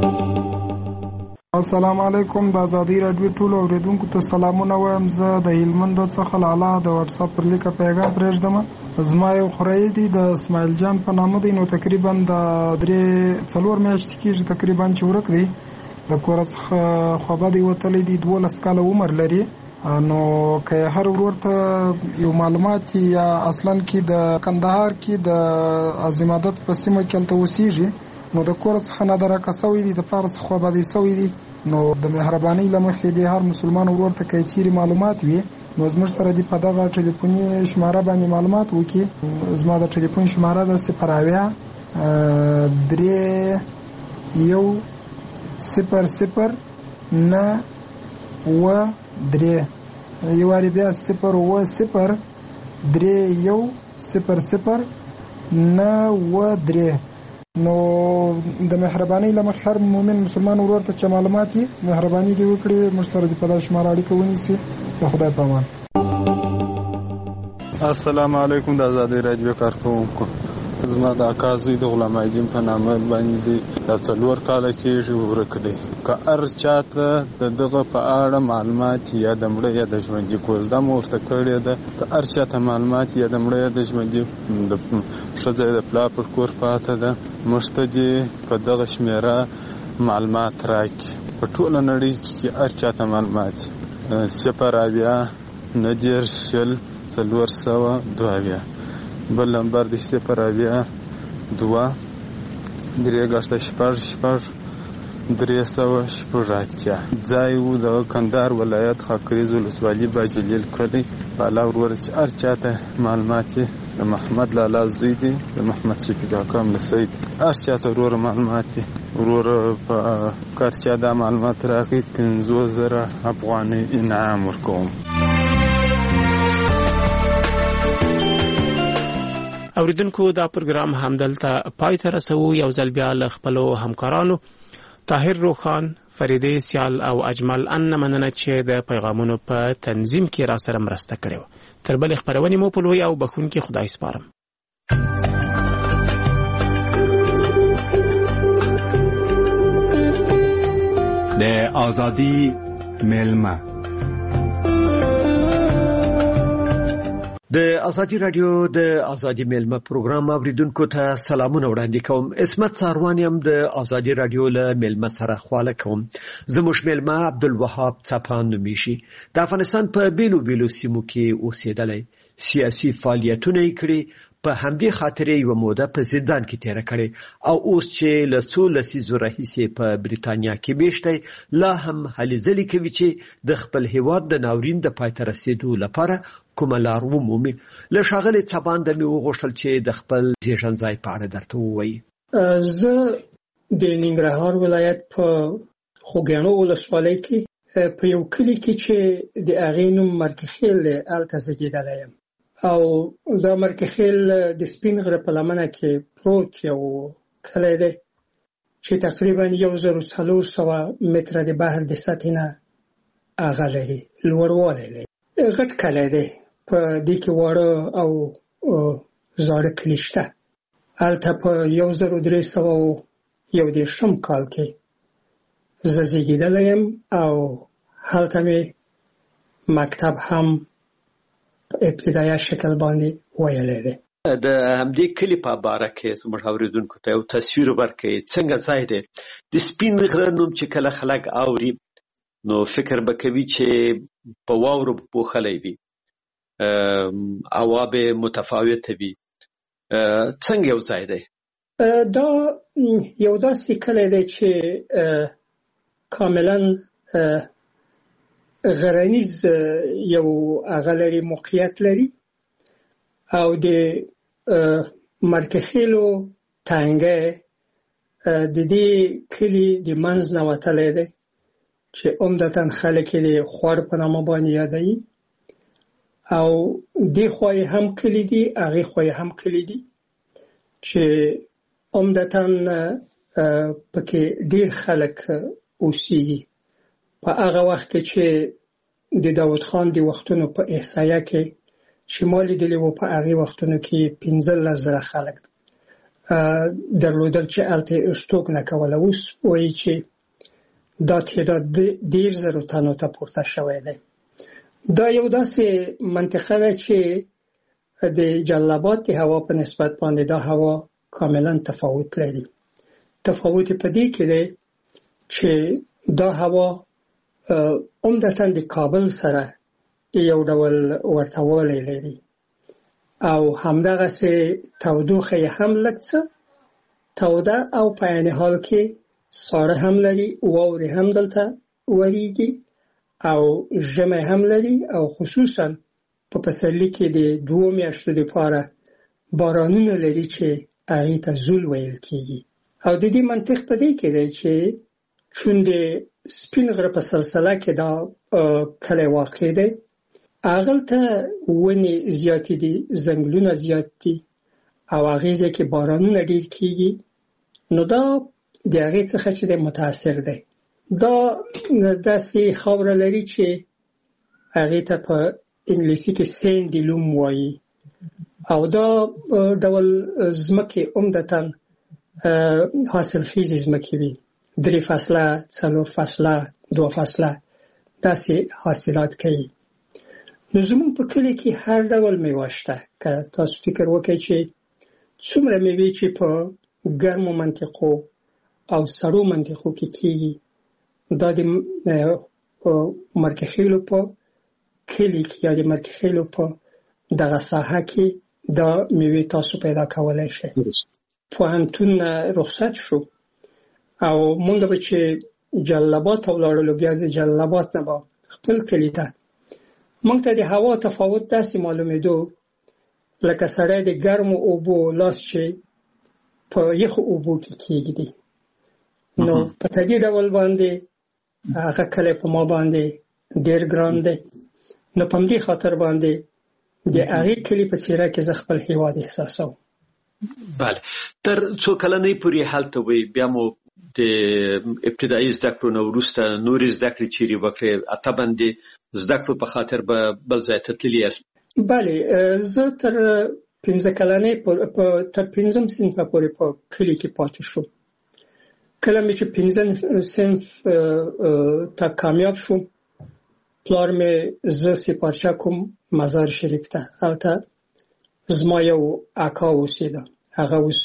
السلام علیکم. د آزادۍ راډیو ټولو اوریدونکو ته سلامونه وایم. زه د هلمند څخه لاله د واتساپ پر لیکه پیغام پرېږدم. زما یو خوریی دی د اسماعیل جان په نامه دی. نو تقریبا د درې څلور میاشتې کېږي تقریبا چې ورک دی. د کور څخه خوابدی وتلی دی. دولس کاله عمر لري. نو که هر ورور ته یو معلومات یا اصلا کې د کندهار کې د عظیمادت په سیمه کې هلته اوسېږي، نو د کور څخه نادرکه سوی دی، د پلار څخه خوابدی سوی دی. نو د مهربانۍ له مخې د هر مسلمان ورور ته که چیرې معلومات وي، نو زموږ سره دې په دغه ټلیفوني شماره باندې معلومات وکړي. زما د ټلیفون شماره ده صفر اویا درې یو صفر صفر نه اوه درې یو وارې بیا صفر اووه صفر درې یو صفر صفر نه اووه درې. نو د مهربانۍ له مخې هر مؤمن مسلمان ورور ته چې معلومات یې مهرباني دې وکړي موږ سره دې په دا شمار اړیکه ونیسي. د خدای په امان. السلام علیکم. د آزادۍ راډیو کارکوونکو، زما د اکا زوی د غلام عظیم په نامه باندې دا څلور کاله کېږي ورک دی. که هر چاته د دغه په اړه معلومات یا د مړه یا د ژوندي کوزده مو ورته کړې ده، که هر چاته معلومات یا د مړه یا د ژوندي د ښځه د پلار پر کور پاته ده، موږ ته دې په دغه شمېره معلومات راکړي. په ټوله نړۍ کې هر چاته معلومات صفر اویا نهه دېرش شل څلور سوه دوه اویا. بل نمبر دی صفر اویا دوه درې ګشته شپږ شپږ درې سوه شپږ اتیا. ځای و د کندهار ولایت خاکریز ولسوالي باجلیل کلی. بالا ورور چې هر چاته معلومات یې د محمد لالا زوی دی، د محمد شفیق اکا ملسۍ دی، هر چاته ورور معلومات دی. ورور په کار چا دا معلومات راکړي پنځوس زره افغانۍ انعام ورکوم. اوریدونکو دا پروګرام همدلته پای ته رسوو. یو ځل بیا له خپلو همکارانو طاهر روخان، فریدې سیال او اجمل ان مننه چې د پیغامونو په تنظیم کې را سره مرسته کړې. تر بلې خپرونې مو په لوی او بخښونکي خدای سپارم. د آزادی ملما د ازادي رادیو د ازادي ملما پروګرام اوریدونکو ته سلامونه وړاندې کوم. اسمت ساروان يم د ازادي رادیو له ملما سره خواله کوم. زموږ ملما عبدالوهاب څپان نومیږي. د افغانستان په بیلو بیلو سیمو کې اوسېدلی، سیاسي فعالیتونه یې کړي، په همدې خاطر یې یوه موده په زندان کې تیره کړې او اوس چې له څو لسیزو راهیسې په بریتانیا کې میشتی، لا هم هلې ځلې کوي چې د خپل هیواد د ناورین د پای ته رسېدو لپاره کومه لار ومومي. له ښاغلي څپان د مې وغوښتل چې د خپل زیږنځای په اړه درته ووایي. زه د ننګرهار ولایت په خوږیاڼو ولسوالۍ کې په یو کلي کې چې د هغې نوم مرکخیل دی هلته زیږېدلی یم. او دا مرکخیل د سپین غره په لمنه کې پروت یو کلی دی چې تقریبا یو زر څلور سوه متره د بحر د سطحې نه هغه لري، لوړوالی لري. غټ کلی دی. په دې کې واړه او زاړه کلي شته. هلته په یو زر درې سوه یو دېرشم کال کې زه زیږېدلی یم او هلته مې مکتب هم په ابتدایه شکل باندې ویلی دی. د همدې کلي په باره کې زموږ اورېدونکو ته یو تصویر ورکړئ. څنګه ځای دی؟ د سپین غره نوم چې کله خلک اوري نو فکر به کوي چې په واورو پوښلی وي، هوا به متفاوته وي. څنګه یو ځای دی؟ دا یو داسې کلی دی چې کاملا غرنیز یو هغه لري، موقعیت لري او د مرکخیلو تنګه د دې کلي د منځ نه وتلی دی چې عمدتاً خلک یې د خوړ په نامه باندې یادوي. او دې خوا یې هم کلي دي، هغې خوا یې هم کلي دي چې عمدتاً پکې ډېر خلک اوسېږي. په هغه وخت کې چې د داود خان د وختونو په احصایه کې چې ما لیدلي وو، په هغې وختونو کې پنځلس زره خلک درلودل چې هلته یې استوګنه کوله. اوس وایي چې دا تعداد ډېر زرو تنو ته پورته شوی دی. دا یو داسې منطقه ده چې د جلال آباد د هوا په نسبت باندې دا هوا کاملا تفاوت لري. تفاوت په دې کې دی چې دا هوا عمدتاً د کابل سره یو ډول ورته والی لري او همدغسې تودوخه یې هم لږ څه توده او په عین حال کې ساړه هم لري، واورې هم دلته وریږي او ژمی هم لري او خصوصاً په پسرلي کې د دوو میاشتو دپاره بارانونه لري چې هغې ته زول ویل کېږي. او د دې منطق په دې کې دی چې چون د سپین غره په سلسله کې دا کلی واقع دی. هغلته ونې زیاتې دي، ځنګلونه زیات دي او هغې ځای کې بارانونه ډېر کېږي. نو دا د هغې څخه چې دی متاثر دی. دا داسې خاوره لري چې هغې ته په انګلیسي کې سینډي لوم وایي او دا ډول ځمکې عمدتاً حاصلخیزې ځمکې وي. درې فصله، څلور فصله، دوه فصله داسې حاصلات کوي. نو زموږ په کلي کې هر ډول میوه شته. که تاسو فکر وکړئ چې څومره میوې چې په ګرمو منطقو او سړو منطقو کې کېږي، دا د مرکخیلو په کلي کې یا د مرکخیلو په دغه ساحه کې دا میوې تاسو پیدا کولی شئ. پوهنتون رخصت شو او مونږ به چې جلال آباد ته ولاړلو، بیا د جلال آباد نه به خپل کلي ته، مونږ ته د هوا تفاوت داسې معلومېدو لکه سړی د ګرمو اوبو لاس چې په یخو اوبو کې کېږدي. نو په طبیعي ډول باندې هغه کلی په ما باندې ډېر ګران دی. نو په همدې خاطر باندې د هغې کلي په څېره کې زه خپل هېواد احساسوم. بله، تر څو کلنۍ پورې هلته وئ، بیا مو د ابتدایي زده کړو نه وروسته نورې زده کړې چیرې وکړې؟ طبعا د زده کړو په خاطر به بل ځای ته تللي یاست؟ بله، زه تر پنځه کلنۍ تر پنځم صنفه پورې په کلي کې پاتې شوم. کله مې چې پنځم صنف ته کامیاب شوم، پلار مې زه سپارچه کوم مزار شریف ته. هلته زما یو اکا اوسېده، هغه اوس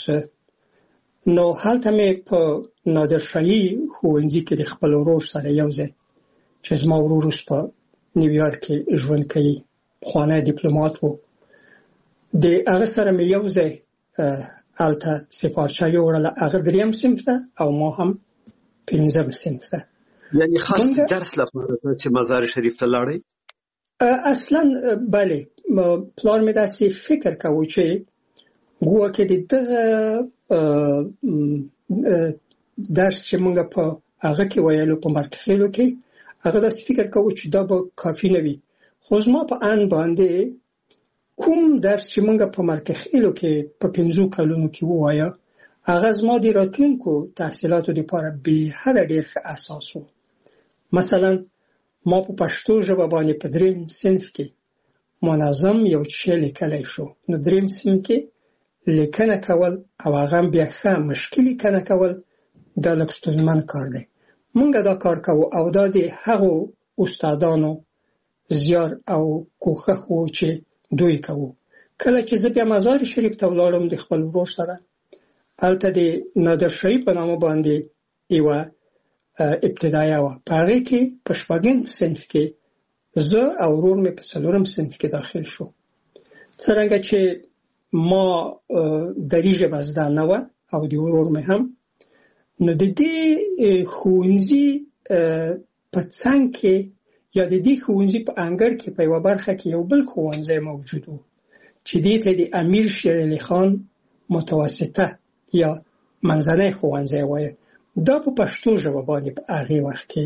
نو هلته مې په نادرشاهي ښوونځي کې د خپل ورور سره یو ځای، چې زما ورور اوس په نیویارک کې ژوند کوي، پخوانی ډیپلومات و، د هغه سره مې یو ځای هلته سپارچه یوړله. هغه دریم صنف ته او ما هم پنځم صنف ته. یعنی خاص درس لپاره چې مزار شریف ته لاړئ؟ اصلا بله، پلار مې داسې فکر کوو چې ګویا د دغه درس چې موږ په هغه کې ویلو په مرکخیلو کې، هغه داسې فکر کوو چې دا به کافي نه وي. خو زما په ان باندې کوم درس چې موږ په مرکخیلو کې په پنځو کلونو کې ووایه، هغه زما د راتلونکو تحصیلاتو لپاره بې حده ډېر ښه اساس و. مثلا ما په پښتو ژبه باندې په دریم صنف کې منظم یو شی لیکلی شو. نو دریم صنف کې لیکنه کول او هغه بیا ښه مشکل لیکنه کول دا لږ ستونزمن کار دی. موږ دا کار کوو او دا د هغو استادانو زیار او کوښښ و چې دوی کوو. کله چې زه بیا مزار شریف ته ولاړم د خپل ورور سره، هلته د نادرشاهي په نامه باندې یوه ابتدایه وه. په هغې کې په شپږم صنف کې زه او ورور مې په څلورم صنف کې داخل شو. څرنګه چې ما دري ژبه زده نه وه او د ورور مې هم، نو د دې ښوونځي په څنګ کې یا د دې ښوونځي په انګړ کې په یوه برخه کې یو بل ښوونځی موجود و چې دې ته د امیر شیر علي خان متوسطه یا منځنی ښوونځی وایه. دا په پښتو ژبه باندې په هغې وخت کې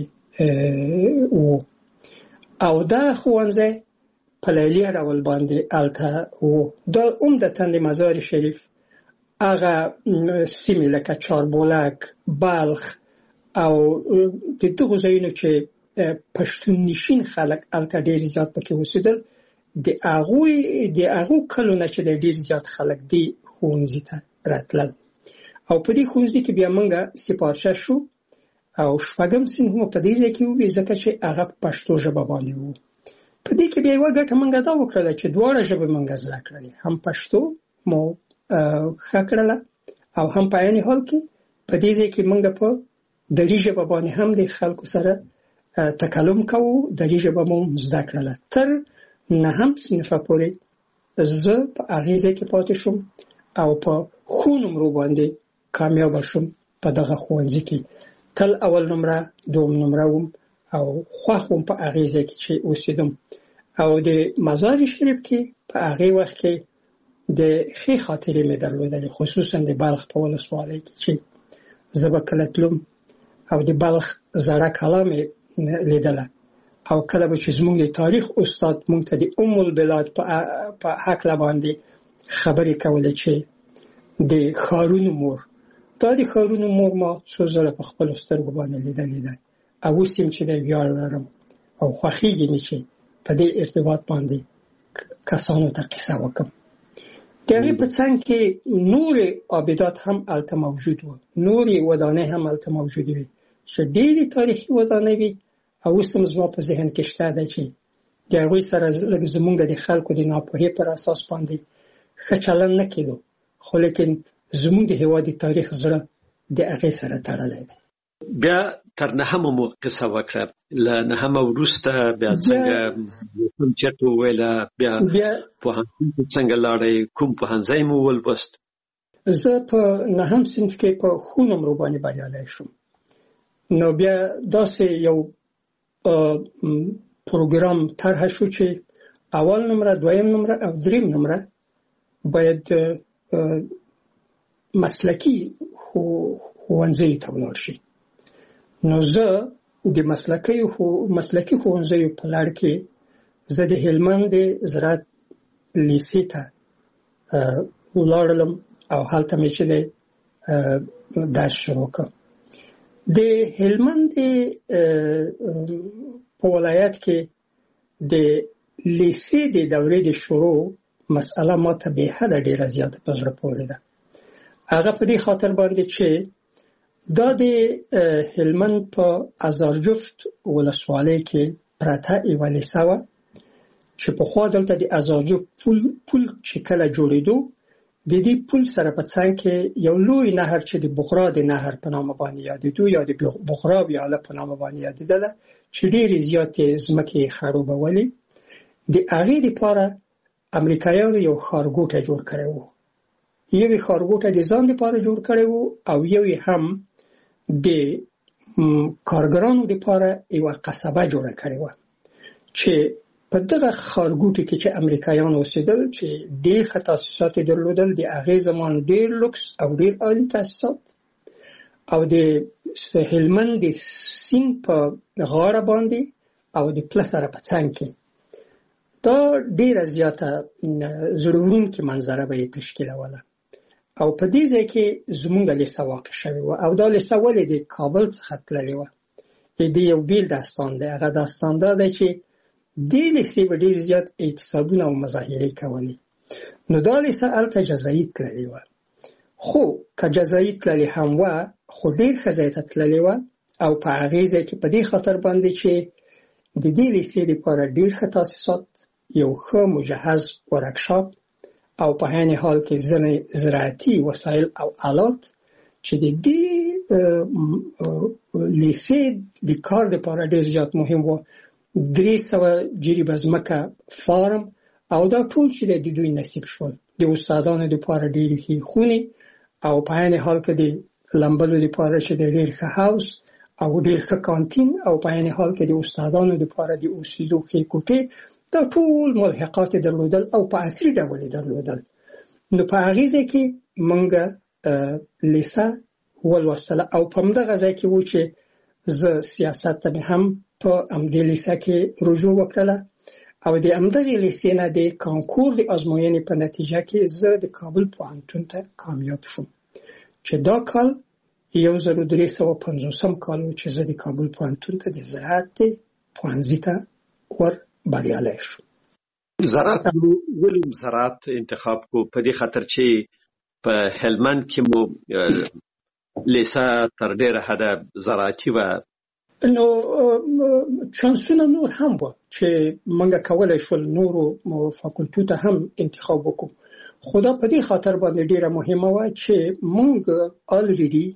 و او دا ښوونځی په لیلیه ډول باندې هلته و. دا عمدتاً د مزار شریف هغه سیمې لکه چاربولک، بلخ او د دغو ځایونو چې پښتون نشین خلک هلته ډېر زیات پکې اوسېدل، د هغوی د هغو کلو نه چې ډېر زیات خلک دې ښوونځي ته راتلل. او په دې ښوونځي کې بیا موږ سپارچه شو او شپږم صنف مو په دې ځای کې ووي، ځکه چې هغه په پښتو ژبه باندې و. په دې کې بیا یوه ګټه موږ دا وکړله چې دواړه ژبې موږ زده کړلې، هم پښتو مو ښه کړله او هم په عین حال کې په دې ځای کې موږ په دري ژبه باندې هم د خلکو سره تکلم کوو، دري ژبه مو زده کړله. تر نهم صنفه پورې زه په هغې ځای کې پاتې شوم او په ښو نمرو باندې کامیابه شوم. په دغه ښوونځي کې تل اول نمره، دوم نمره وم او خوښ وم په هغې ځای کې چې اوسېدم. او د مزار شریف کې په هغې وخت کې د ښې خاطرې مې درلودلې، خصوصا د بلخ په ولسوالۍ کې چې زه به کله تلم او د بلخ زړه کلا مې لیدله او کله به چې زموږ د تاریخ استاد موږ ته د ام البلاد په هکله باندې خبرې کولې چې د ښارونو مور دا د ښارونو مور ما څو ځله په خپلو سترګو باندې لیدلې ده او اوس یم چې دی ویاړ لرم او خوښېږي مې چې په دې ارتباط باندې کسانو ته قصه وکړم. د هغې په څنګ کې نورې آبدات هم هلته موجود وو، نورې ودانۍ هم هلته موجودې وې چې ډېرې تاریخي ودانۍ وې او اوس هم زما په ذهن کې شته ده چې د هغوی سره لږ زمونږ د خلکو د ناپوهۍ پر اساس باندې ښه چلند نه کېدو، خو لیکن زمونږ د هېواد د تاریخ زړه د هغې سره تړلی دی. بیا تر نهمه مو قصه وکړه، له نهمه وروسته بیا څنګه کوم چېرته وویله، بیا پوهنتون ته څنګه لاړئ، کوم پوهنځی مو ولوست؟ زه په نهم صنف کې په ښو نمرو باندې بریالی شوم. نو بیا داسې یو پروګرام طرحه شو چې اول نمره، دویم نمره او دریم نمره باید مسلکي ښوونځیو ته ولاړ شي. نو زه د مسلکي مسلکي ښوونځیو په لړ کې زه د هلمند د زراعت لیسې ته ولاړلم او هلته مې چې دی درس شروع کړ. د هلمند په ولایت کې د لیسې د دورې د شروع مسأله ما ته بې حده ډېره زیاته په زړه پورې ده. هغه په دې خاطر باندې چې دا د هلمند په ازارجفت ولسوالۍ کې پرته یوه لیسه وه چې پخوا دلته د ازارجفت پل پل چې کله جوړېدو د دې پل سره په څنګ کې یو لوی نهر چې د بخرا د نهر په نامه باندې یادېدو یا د بخرا ویاله په نامه باندې یادېدله چې ډېرې زیاتې ځمکې یې خړوبولې. د هغې دپاره امریکایانو یو ښارګوټی جوړ کړی و، یو یې ښارګوټی د ځان دپاره جوړ کړی و او یو یې هم د کارګرانو دپاره یوه قصبه جوړه کړې وه چې په دغه ښارګوټي کې چې امریکایان اوسېدل چې ډېر ښه تاسیسات یې درلودل، د هغې زمان ډېر لوکس او ډېر عالي تاسیسات او د هلمند د سیند په غاړه باندې او د پله سره په څنګ کې دا ډېره زیاته زړه وړونکې منظره به یې تشکیلوله. او په دې ځای کې زموږ لیسه واقع شوې وه او دا لیسه ولې د کابل څخه تللې وه. د یو بیل داستان دی، هغه داستان دا دی چې دې لیسې به ډېر زیات اعتصابونه او مظاهرې کولې. نو دا لیسه هلته جزایي تللې وه، خو که جزایي تللې هم وه خو ډېر ښه ځای ته تللې وه او په هغې ځای کې په دې خاطر باندې چې د دې لیسې دپاره ډېر ښه تاسیسات، یو ښه مجهز ورکشاپ او په عین حال کې ځینې زراعتي وسایل او آلات چې د دې لیسې د کار دپاره ډېر زیات مهم و. درې سوه جریبه ځمکه فارم او دا ټول چې د دوی نصیب شول. د استادانو دپاره ډېرې ښې خونې او په عین حال کې د لمبلو دپاره چې د ډېر ښه هاوس او ډېر ښه کانتین او په عین حال کې د استادانو دپاره د اوسېدو ښې کوټې، دا ټول ملحقات درلودل او په عصري ډول درلودل. نو په هغې ځای کې موږ لیسه ولوستله او په همدغه ځای کې و چې زه سیاست ته مې هم په همدې لیسه کې رجوع وکړله او د همدغې لیسې نه د کانکور د ازموینې په نتیجه کې زه د کابل پوهنتون ته کامیاب شوم چې دا کال یو زر درې سوه پنځوسم کال و چې زه د کابل پوهنتون ته د زراعت پوهنځي ته ور بریالی شو. زراعت ولې زراعت انتخاب کو؟ په دې خاطر چې په هلمند کې مو لیسه تر ډېره حده زراعتي وه؟ نو چانسونه نور هم وه چې موږ کولی شول نورو فاکولټو ته هم انتخاب وکړو، خو دا په دې خاطر باندې ډېره مهمه وه چې موږ آلریډي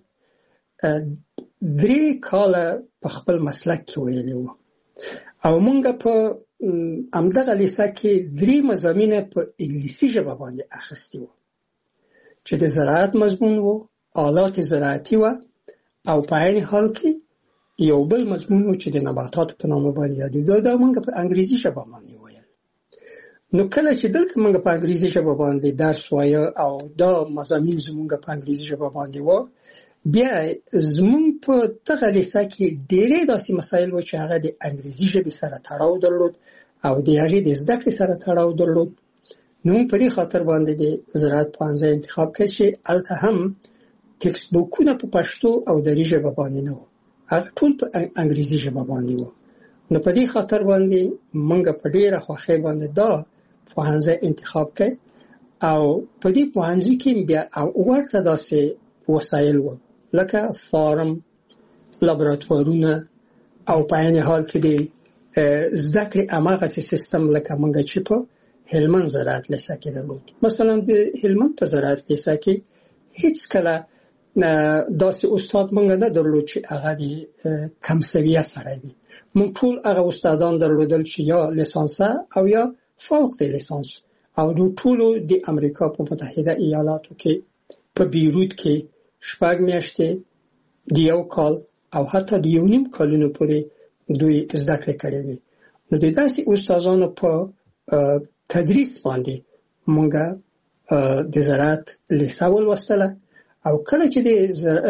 درې کاله په خپل مسلک کې ویلي وو او موږ په همدغه لیسه کې درې مضامین په انګلیسي ژبه باندې اخیستي وو چې د زراعت مضمون وو، آلات زراعتي وه او په عین حال کې یو بل مضمون و چې د نباتاتو په نامه باندې یادېده، دا موږ په انګریزي ژبه باندې ویل. نو کله چې دلته موږ په انګریزي ژبه باندې درس وایه او دا مضامین زموږ په انګریزي ژبه باندې وه، بیا زمون په دغه لیسه کې ډېرې داسې مسایل و چې هغه د انګریزي ژبې سره تړاو درلود او د هغې د زده کړې سره تړاو درلود. نو موږ په دې خاطر باندې د زراعت پوهنځی انتخاب کړ چې هلته هم ټکسټ بوکونه په پښتو او دري ژبه باندې نه وو، هغه ټول په انګریزي ژبه باندې وو. نو په دې خاطر باندې موږ په ډېره خوښۍ باندې دا پوهنځی انتخاب کړ او په دې پوهنځي کې بیا ورته داسې وسایل وو لکه فارم، لابراتوارونه او په عین حال کې د زده کړې هماغسې سیستم لکه موږ چې په هلمند زراعت لیسه کې درلود. مثلا د هلمند په زراعت لیسه کې هیڅ کله داسې استاد موږ نه درلود چې هغه د کم سویه سړی وي. موږ ټول هغه استادان درلودل چې یا لیسانسه او یا فوق د لیسانس، او د ټولو د امریکا په متحده ایالاتو کې په بیروت کې شپږ میاشتې د یو کال او حتی د یو نیم کالونو پورې دوی زده کړې کړې وي. نو د داسې استادانو په تدریس باندې موږ د زراعت لیسه ولوستله او کله چې د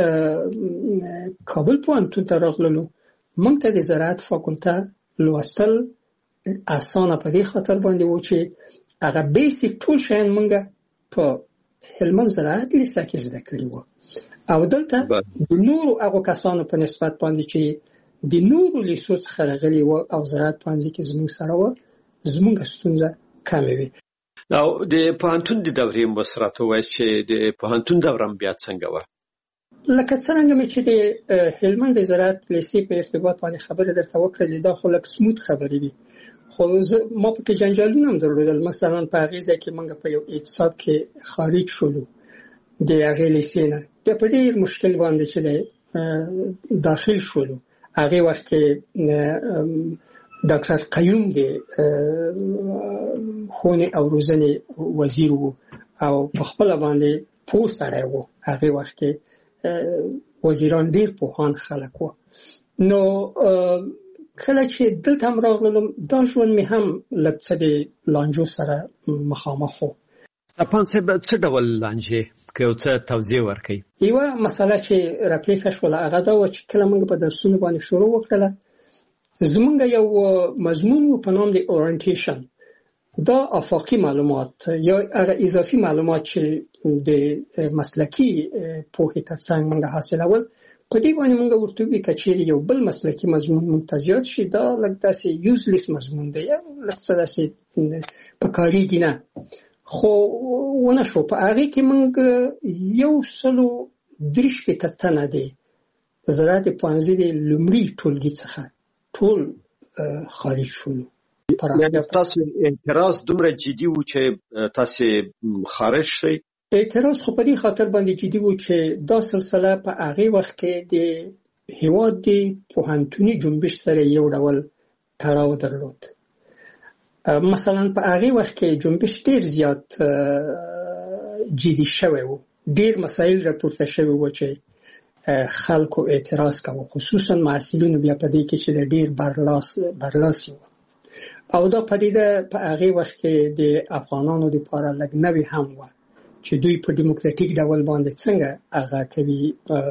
کابل پوهنتون ته راغللو موږ ته د زراعت فاکولته لوستل اسانه په دې خاطر باندې و چې هغه بیسیک ټول شیان موږ په هلمند زراعت لیسه کې زده کړي وو. او دلته د نورو هغو کسانو په نسبت باندې چې د نورو لیسو څخه راغلي وو او زراعت پوهنځي کې زموږ سره وو، زموږ ستونزه کمې وي. او د پوهنتون د دورې مو سره ته وایي چې د پوهنتون دوره بیا څنګه وه؟ لکه څرنګه مې چې د هلمند د زراعت لیسې په ارتباط باندې خبرې درته وکړلې، دا خو لږ سموت خبرې دي، خو ما پکې جنجالونه هم درلودل. مثلا په هغې ځای کې موږ په یو اعتصاب کې خارج شولو د هغې لیسې نه، بیا په ډېر مشکل باندې چې داخل شولو. هغې وخت کې ډاکټر قیوم د ښوونې او روزنې وزیر و او په خپله باندې پوه سړی و. هغې وخت کې وزیران ډېر پوهان خلک و. نو کله چې دلته هم راغلم دا ژوند مې هم لږ څه د لانجو سره مخامخ و. اپان صاحب څه ډول لانجې که یو څه توضیح ورکړئ؟ یوه مسله چې راپېښه شوله هغه دا وه چې کله موږ په درسونو باندې شروع وکړله، زمونږ یو مضمون و په نام د اورینټیشن. دا افاقي معلومات یا هغه اضافي معلومات چې د مسلکي پوهې ترڅنګ موږ حاصلول، په دې باندې موږ ورته وایو که چېرې یو بل مسلکي مضمون موږ ته زیات شي دا لږ داسې یوزلیس مضمون دی یا لږ څه داسې په کارېږي نه. خو ونه شو. په هغې کې موږ یو سلو درې شپېته تنه دی زراعت پوهنځي د لومړي ټولګي څخه ټول خارج شولو. یعنې تاسو اعتراض دومره جدي و چې تاسې خارج شئ؟ اعتراض خو په دې خاطر باندې جدي و چې دا سلسله په هغې وخت کې د هېواد د پوهنتوني جنبش سره یو ډول تړاو درلود. مثلا په هغې وخت کې جنبش ډېر زیات جدي شوی و، ډېر مسایل راپورته شوي و چې خلکو اعتراض کوو، خصوصا محصلینو بیا په دې کې چې د ډېر برلاس برلاسي وو. او دا پدیده په هغې وخت کې د افغانانو دپاره لږ نوې هم وه چې دوی په ډیموکراتیک ډول باندې څنګه هغه کوي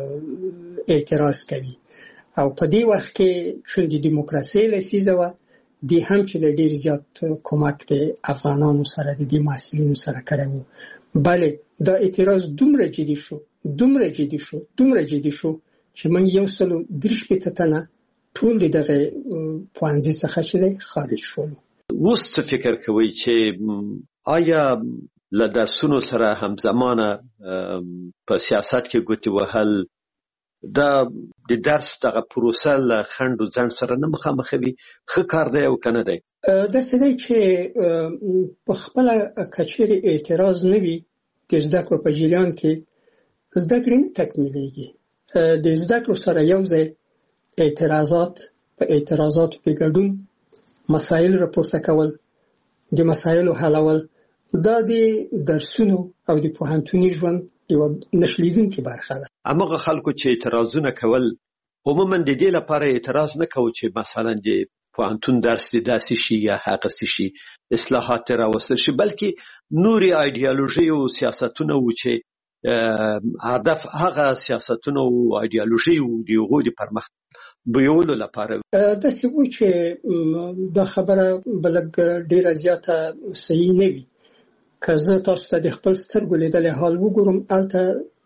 اعتراض کوي. او په دې وخت کې چون د ډیموکراسۍ لسیزه وه، دې هم چې د ډېر زیات کومک د افغانانو سره د دې محصلینو سره کړی و. بلې دا اعتراض دومره جدي شو دومره جدي شو دومره جدي شو چې موږ یو سلو درې شپېته تنه ټول د دغه پوهنځي څخه چې دی خارج شولو. اوس څه فکر کوئ چې آیا له درسونو سره همزمانه په سیاست کې ګوتې وهل دا د درس دغه پروسه له خنډ و ځنډ سره نه مخامخوي؟ ښه کار دی او که نه دی؟ داسې دی چې په خپله که چېرې اعتراض نه وي د زده کړو په جریان کې زده کړې نه تکمیلېږي. د زده کړو سره یو ځای اعتراضات، په اعتراضاتو کې ګډون، مسایل راپورته کول، د مسایلو حلول، دا د درسونو او د پوهنتوني ژوند یوه نښلېدونکې برخه ده. هماغه خلکو چې اعتراضونه کول عموما د دې لپاره اعتراض نه کوو چې مثلا د پوهنتون درس دې داسې شي یا هغسې شي، اصلاحات راوستل شي، بلکې نورې ایډیالوژۍ او سیاستونه و چې هدف هغه سیاستونه او ایدئولوژي او د یوغو د پرمخ بیولو لپاره د سیمو چې د خبره بلګ ډیره زیاته صحیح نه وي که زه تاسو ته د خپل سترګو لیدلې حال وګورم الته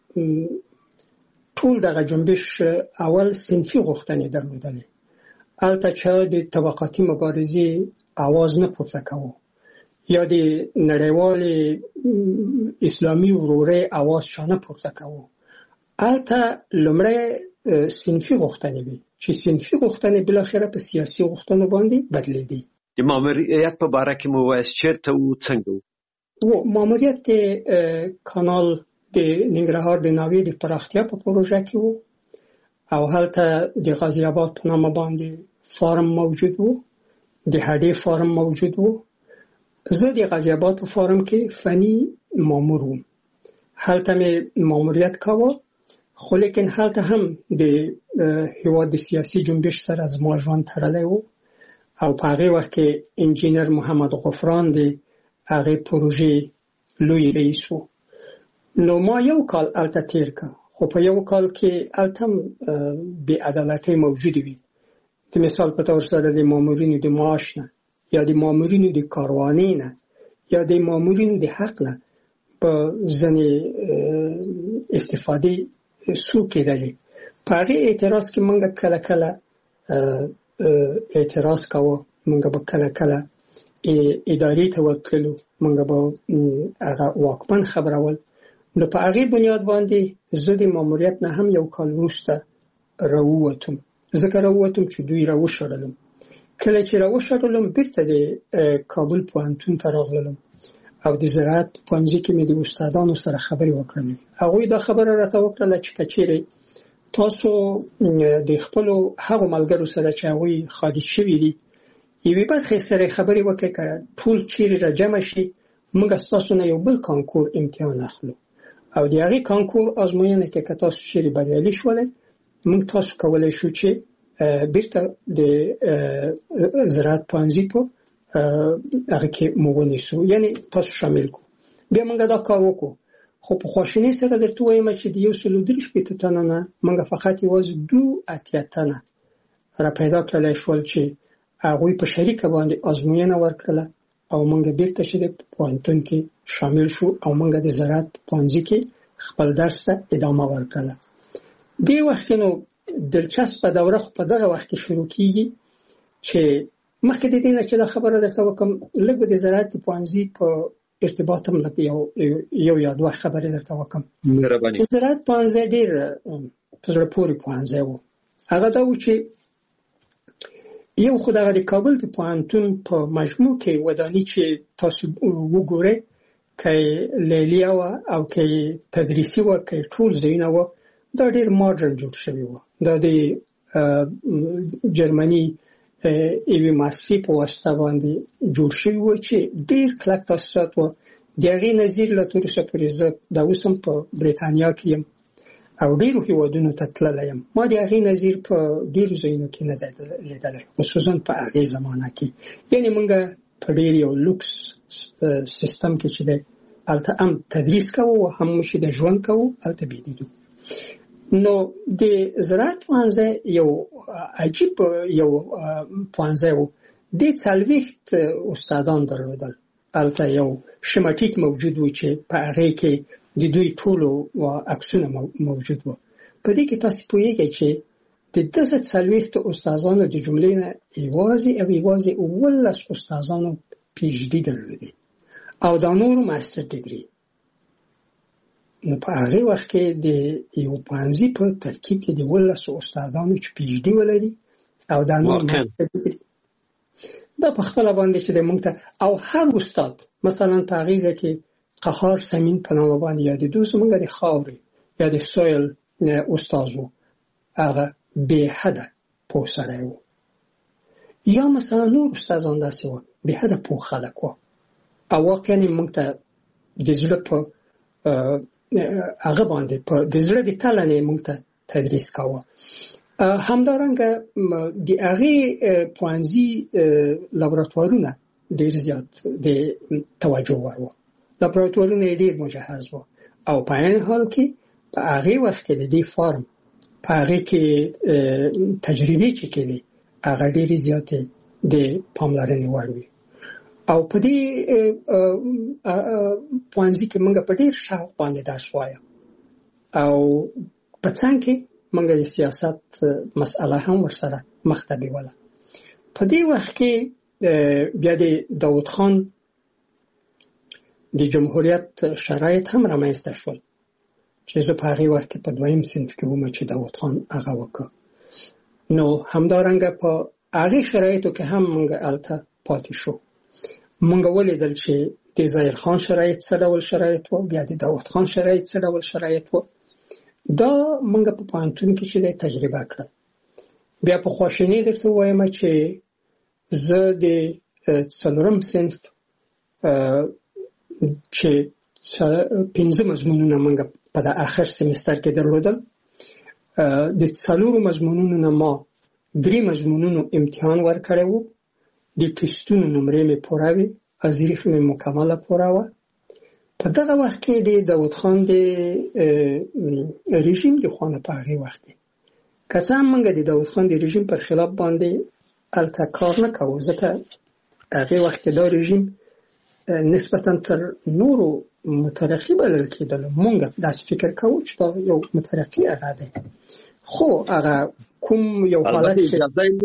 ټول دغه جنبش اول صنفي غوښتنې درلودلې الته چې د طبقاتي مبارزې आवाज نه پورته کوو یا د نړیوالې اسلامي ورورۍ आवाज شانه پورته کوو الته لمړی صنفي غوښتنې وي چې صنفي غوښتنې بل اخره په سیاسي غوښتنو باندې بدلېدي د ماموریت په باره کې مو وایي چیرته او څنګه و ماموریت د کانال د ننګرهار د ناوې د پراختیا په پروژه کې وو او هلته د غازی آباد په نامه باندې فارم موجود وو د هډې فارم موجود وو زه د غازی آباد په فارم کې فني مامور وم هلته مې ماموریت کاوه خو لیکن هلته هم د هیواد د سیاسي جنبش سره زما ژوند تړلی وو او په هغې وخت کې انجینر محمد غفران د هغې پروژې لوی رئیس وو نو ما یو کال هلته تیر که خو په یو کال کې هلته هم بې عدالتۍ موجودې وي د مثال په طور سره د مامورینو د معاش نه یا د مامورینو د کاروانۍ نه یا د مامورینو د حق نه په ځینې استفادې سو کېدلې په هغې اعتراض کې موږ کله کله اعتراض کوو موږ به کله کله ادارې ته ورتللو موږ به هغه واکمن خبرول نو په هغې بنیاد باندې زه د ماموریت نه هم یو کال وروسته راووتم ځکه راووتم چې دوی راوشړلم کله چې راوشړلم بیرته د کابل پوهنتون ته راغلم او د زراعت پوهنځي کې مې د استادانو سره خبرې وکړلې هغوی دا خبره راته وکړله چې که چیرې تاسو د خپلو هغو ملګرو سره چې هغوی خارج شوي دي یوې برخې سره خبرې وکړئ که ټول چیرې را جمع شي موږ ستاسو نه یو بل کانکور امتحان اخلو او د هغې کانکور ازموینه کې که تاسو چیرې بریالي شولئ موږ تاسو کولی شو چې بیرته د زراعت پوهنځي په هغه کې مو ونیسو یعنې تاسو شامل کړو بیا موږ دا کار وکړو خو په خواشینۍ سره درته وایم چې د یو سلو درې شپېته تنو نه موږ فقط یوازې دو اتیا تنه را پیدا کړلی شول چې هغوی په شریکه باندې ازموینه ورکړله او موږ بیرته چې د پوهنتون کې شامل شو او موږ د زراعت پوهنځي کې خپل درس ته ادامه ورکړله دې وخت کې نو دلچسپه دوره خو په دغه وخت کې شروع کېږي چې مخکې د دې نه چې دا خبره درته وکړم لږ به د زراعت د پوهنځي په ارتباط هم لږ یو یو یا دوه خبرې درته وکړم د زراعت پوهنځی ډېر په زړه پورې پوهنځی و هغه دا و چې یو خو دغه د کابل د پوهنتون په مجموع کې وداني چې تاسو وګورئ که لیلیه وه او که تدریسي وه که ټول ځایونه وه دا ډېر ماډرن جوړ شوي وه دا د جرمني یوې مؤسسې په واسطه باندې جوړ شوي وه چې ډېر کلک تاسیسات وه د هغې نظیر له تر اوسه پورې زه دا اوس هم په بریتانیا کې یم او ډېرو هېوادونو ته تللی یم ما د هغې نظیر په ډېرو ځایونو کې نه دی لیدلی خصوصا په هغې زمانه کې یعنې موږ په ډېر یو لوکس سیستم کې چې دی هلته هم تدریس کوو هم چې د ژوند کوو هلته بېدیدو نو د زراعت پوهنځی یو عجیب یو پوهنځی و دې څلوېښت استادان درلودل هلته یو شمټیک موجود و چې په هغې کې د دوی ټولو عکسونه موجود و په دې کې تاسو پوهېږئ چې د دغه څلوېښتو استادانو د جملې نه یوازې او یوازې اوولس استادانو پی ایچ ډي درلودې او دا نورو ماستر ډیګري نو په هغې وخت کې د یو پوهنځي په ترکیب کې د اوولسو استادانو چې پی ایچ ډي ولري او دا نور ماستر ډیګري دا په خپله باندې چې د موږ ته او هر استاد مثلا په هغې ځای کې قهار سمین په نامه باندې یادېدو زموږ د خاورې یا د سویل استاد و هغه بې حده پوه سړی و یا مثلا نور استادان داسې وه بې حده پوه خلک وه او واقعا موږ ته د زړه په هغه باندې په د زړه د تله نه موږ ته تدریس کاوه همدارنګه د هغې پوهنځي لابراتوارونه ډېر زیات د توجه وړ وه لابراتوارونه یې ډېر مجهز وه او په عین حال کې په هغه وخت کې د دې فارم په هغه کې تجربې چې کېدې هغه ډېرې زیاتې د پاملرنې وړ وي او په دې پوهنځي کې موږ په ډېر شوق باندې درس وایو او په څنګ کې موږ د سیاست مسأله هم ورسره مخ ته بیوله. په دې وخت کې بیا د داود خان د جمهوریت شرایط هم رامنځته شول چې زه په هغې وخت کې په دویم صنف کې وم چې داود خان هغه وکړ. نو همدارنګه په هغې شرایطو کې هم موږ هلته پاتې شو. موږ ولیدل چې د ظاهر خان شرایط څه ډول شرایط و، بیا د داود خان شرایط څه ډول شرایط و. دا موږ په پوهنتون کې چې دی تجربه کړل. بیا په خواشینۍ درته ووایم چې زه د څلورم صنف چې پنځه مضمونونه موږ په د آخر سمستر کې درلودل، د څلورو مضمونونو نه ما درې مضمونونو امتحان ورکړی و، د ټسټونو نمرې مې پوره وې، ازریخ مې مکمله پوره وه. په دغه وخت کې د داود خان د رژیم د خوا نه په هغې وخت کې که څه هم موږ د داود خان د رژیم پر خلاف باندې هلته کار نه کوو، ځکه هغې وخت کې دا رژیم نسبتا تر نورو مترقي بلل کېدل. موږ داسې فکر کوو چې دا یو مترقي هغه دی، خو هغه کوم یو حالت چې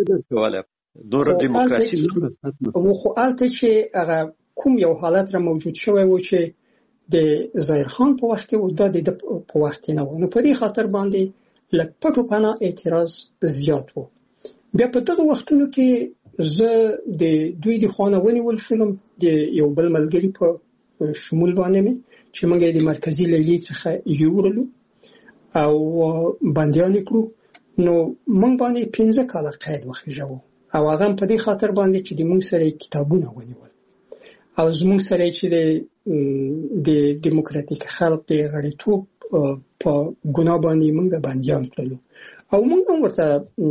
دوره دیموکراسي و خو هلته چې هغه کوم یو حالت را موجود شوی و چې د ظاهر خان په وخت کې و، دا د ده په وخت کې نه و. نو په دې خاطر باندې لږ پټو پناه اعتراض زیات و. بیا په دغه وختونو کې زه د دوی د خوا نه ونیول شولم، د یو بل ملګري په شمول باندې مې چې موږ یې د مرکزي لیلې څخه یوړلو او بندیان یې کړو. نو موږ باندې پنځه کاله قید وخېژاوه او هغه هم په دې خاطر باندې چې د موږ سره یې کتابونه ونیول او زموږ سره یې چې د دیموکراتیک خلق د غړیتوب په ګناه باندې موږ بندیان کړلو او موږ هم ورته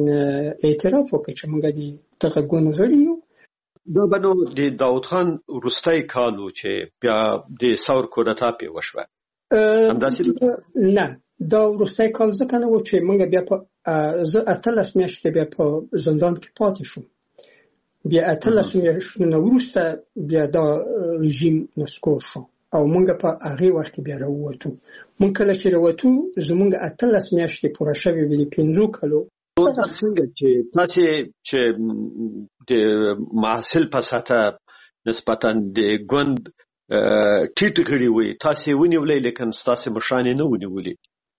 اعتراف وکړ چې موږ د دغه ګوند غړي یو. دا به نو د داود خان وروستی کال و چې بیا د ثور کودتا پې وشوه، همداسې نه دا وروستی کال ځکه نه و چې موږ بیا په زه اتلس میاشتې بیا په زندان کې پاتې شوم. بیا اتلس میاشتو نه وروسته بیا دا رژیم نسکور شو او موږ په هغې وخت کې بیا راووتو. موږ کله چې راووتو زموږ اتلس میاشتې پوره شوې وې د پنځو کالو. څنګه چې تاسې چې د محصل په سطحه نسبتا د ګوند ټیټ غړي وي تاسې ونیولې لیکن ستاسې مشران نه ونیولې،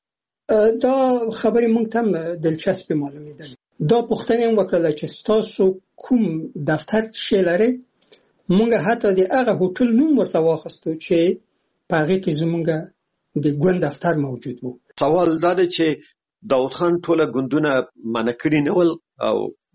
دا خبرې موږ ته هم دلچسپې معلومېدلې. دا پوښتنه هم وکړله چې ستاسو کوم دفتر شی لرئ؟ موږ حتی د هغه هوټل نوم ورته واخیستو چې په هغې کې زموږ د ګوند دفتر موجود و. سوال دا دی چې داود خان ټوله ګوندونه منع کړي نه ول او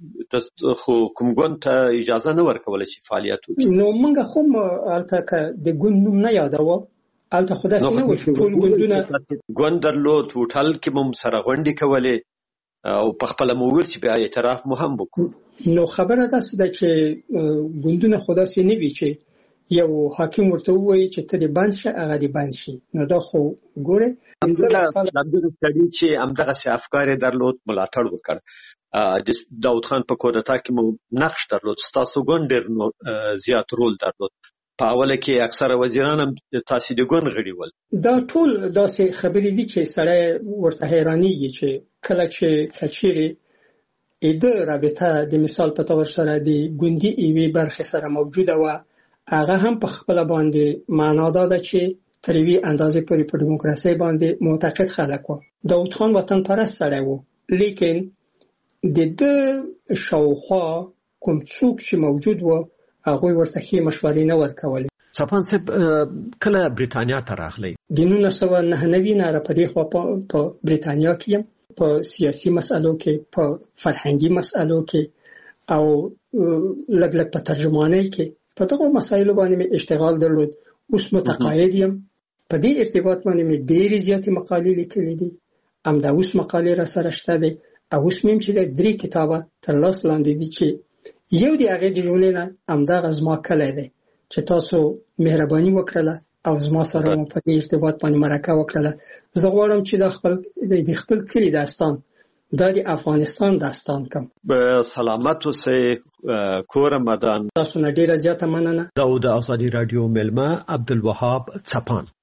خو کوم ګوند ته اجازه نه ورکوله چې فعالیت وکړي. نو موږ خو هلته که د ګوند نوم نه یادوه هلته خو داسې نه و چې ټول ګوندونه ګوند درلود، هوټل کې مو سره غونډې کولې او په خپله مو وویل چې بیا اعتراف مو هم وکړو. نو خبره داسې ده چې ګوندونه خو داسې نه وي چې یو حاکم ورته ووایي چې ته دې بند شه هغه دې بند شي. نو دا خو ګورې همدغه سړي چې همدغسې افکار یې درلود ملاتړ وکړ. د داود خان په کودتا کې مو نقش درلود، ستاسو ګوند ډېر زیات رول درلود. په اوله کې اکثره وزیران هم تاسې د ګوند غړي ول. دا ټول داسې خبرې دي چې سړی ورته حیرانېږي چې کله چې کچېرې د رابطه د مثال په طور سره د ګوندي یوې برخې سره موجوده وه، هغه هم په خپله باندې معنا دا ده چې تر یوې اندازې پورې په ډیموکراسۍ باندې معتقد خلک وه. داود خان وطن پرست سړی و، لیکن د ده شاوخوا کوم څوک چې موجود و هغوی ورته ښې مشورې نه ورکولې. صفان صاحب کله بریتانیا ته راغلی؟ د نولس سوه نهه نوي نه په دې خوا په بریتانیا کې یم، په سیاسي مسئلو کې، په فرهنګي مسئلو کې او لږ لږ په ترجمانۍ کې په دغو مسایلو باندې مې اشتغال درلود. اوس متقاعد یم، په دې ارتباط باندې مې ډېرې زیاتې مقالې لیکلې دي، همدا اوس مقالې را سره شته دی او اوس مې هم چې درې کتابه تر لاس لاندې دي چې یو د هغې د جملې نه همدغه زما کلی دی چې تاسو مهرباني وکړله او زما سره مو په دې ارتباط باندې مرکه وکړه. زه غواړم چې د خپل د خپل کلی داستان دا د افغانستان داستان کوم. به سلامت اوسئ کور مدان. تاسو نه ډیره زیاته مننه. دا د ازادي رادیو ملما عبدالوهاب څپان.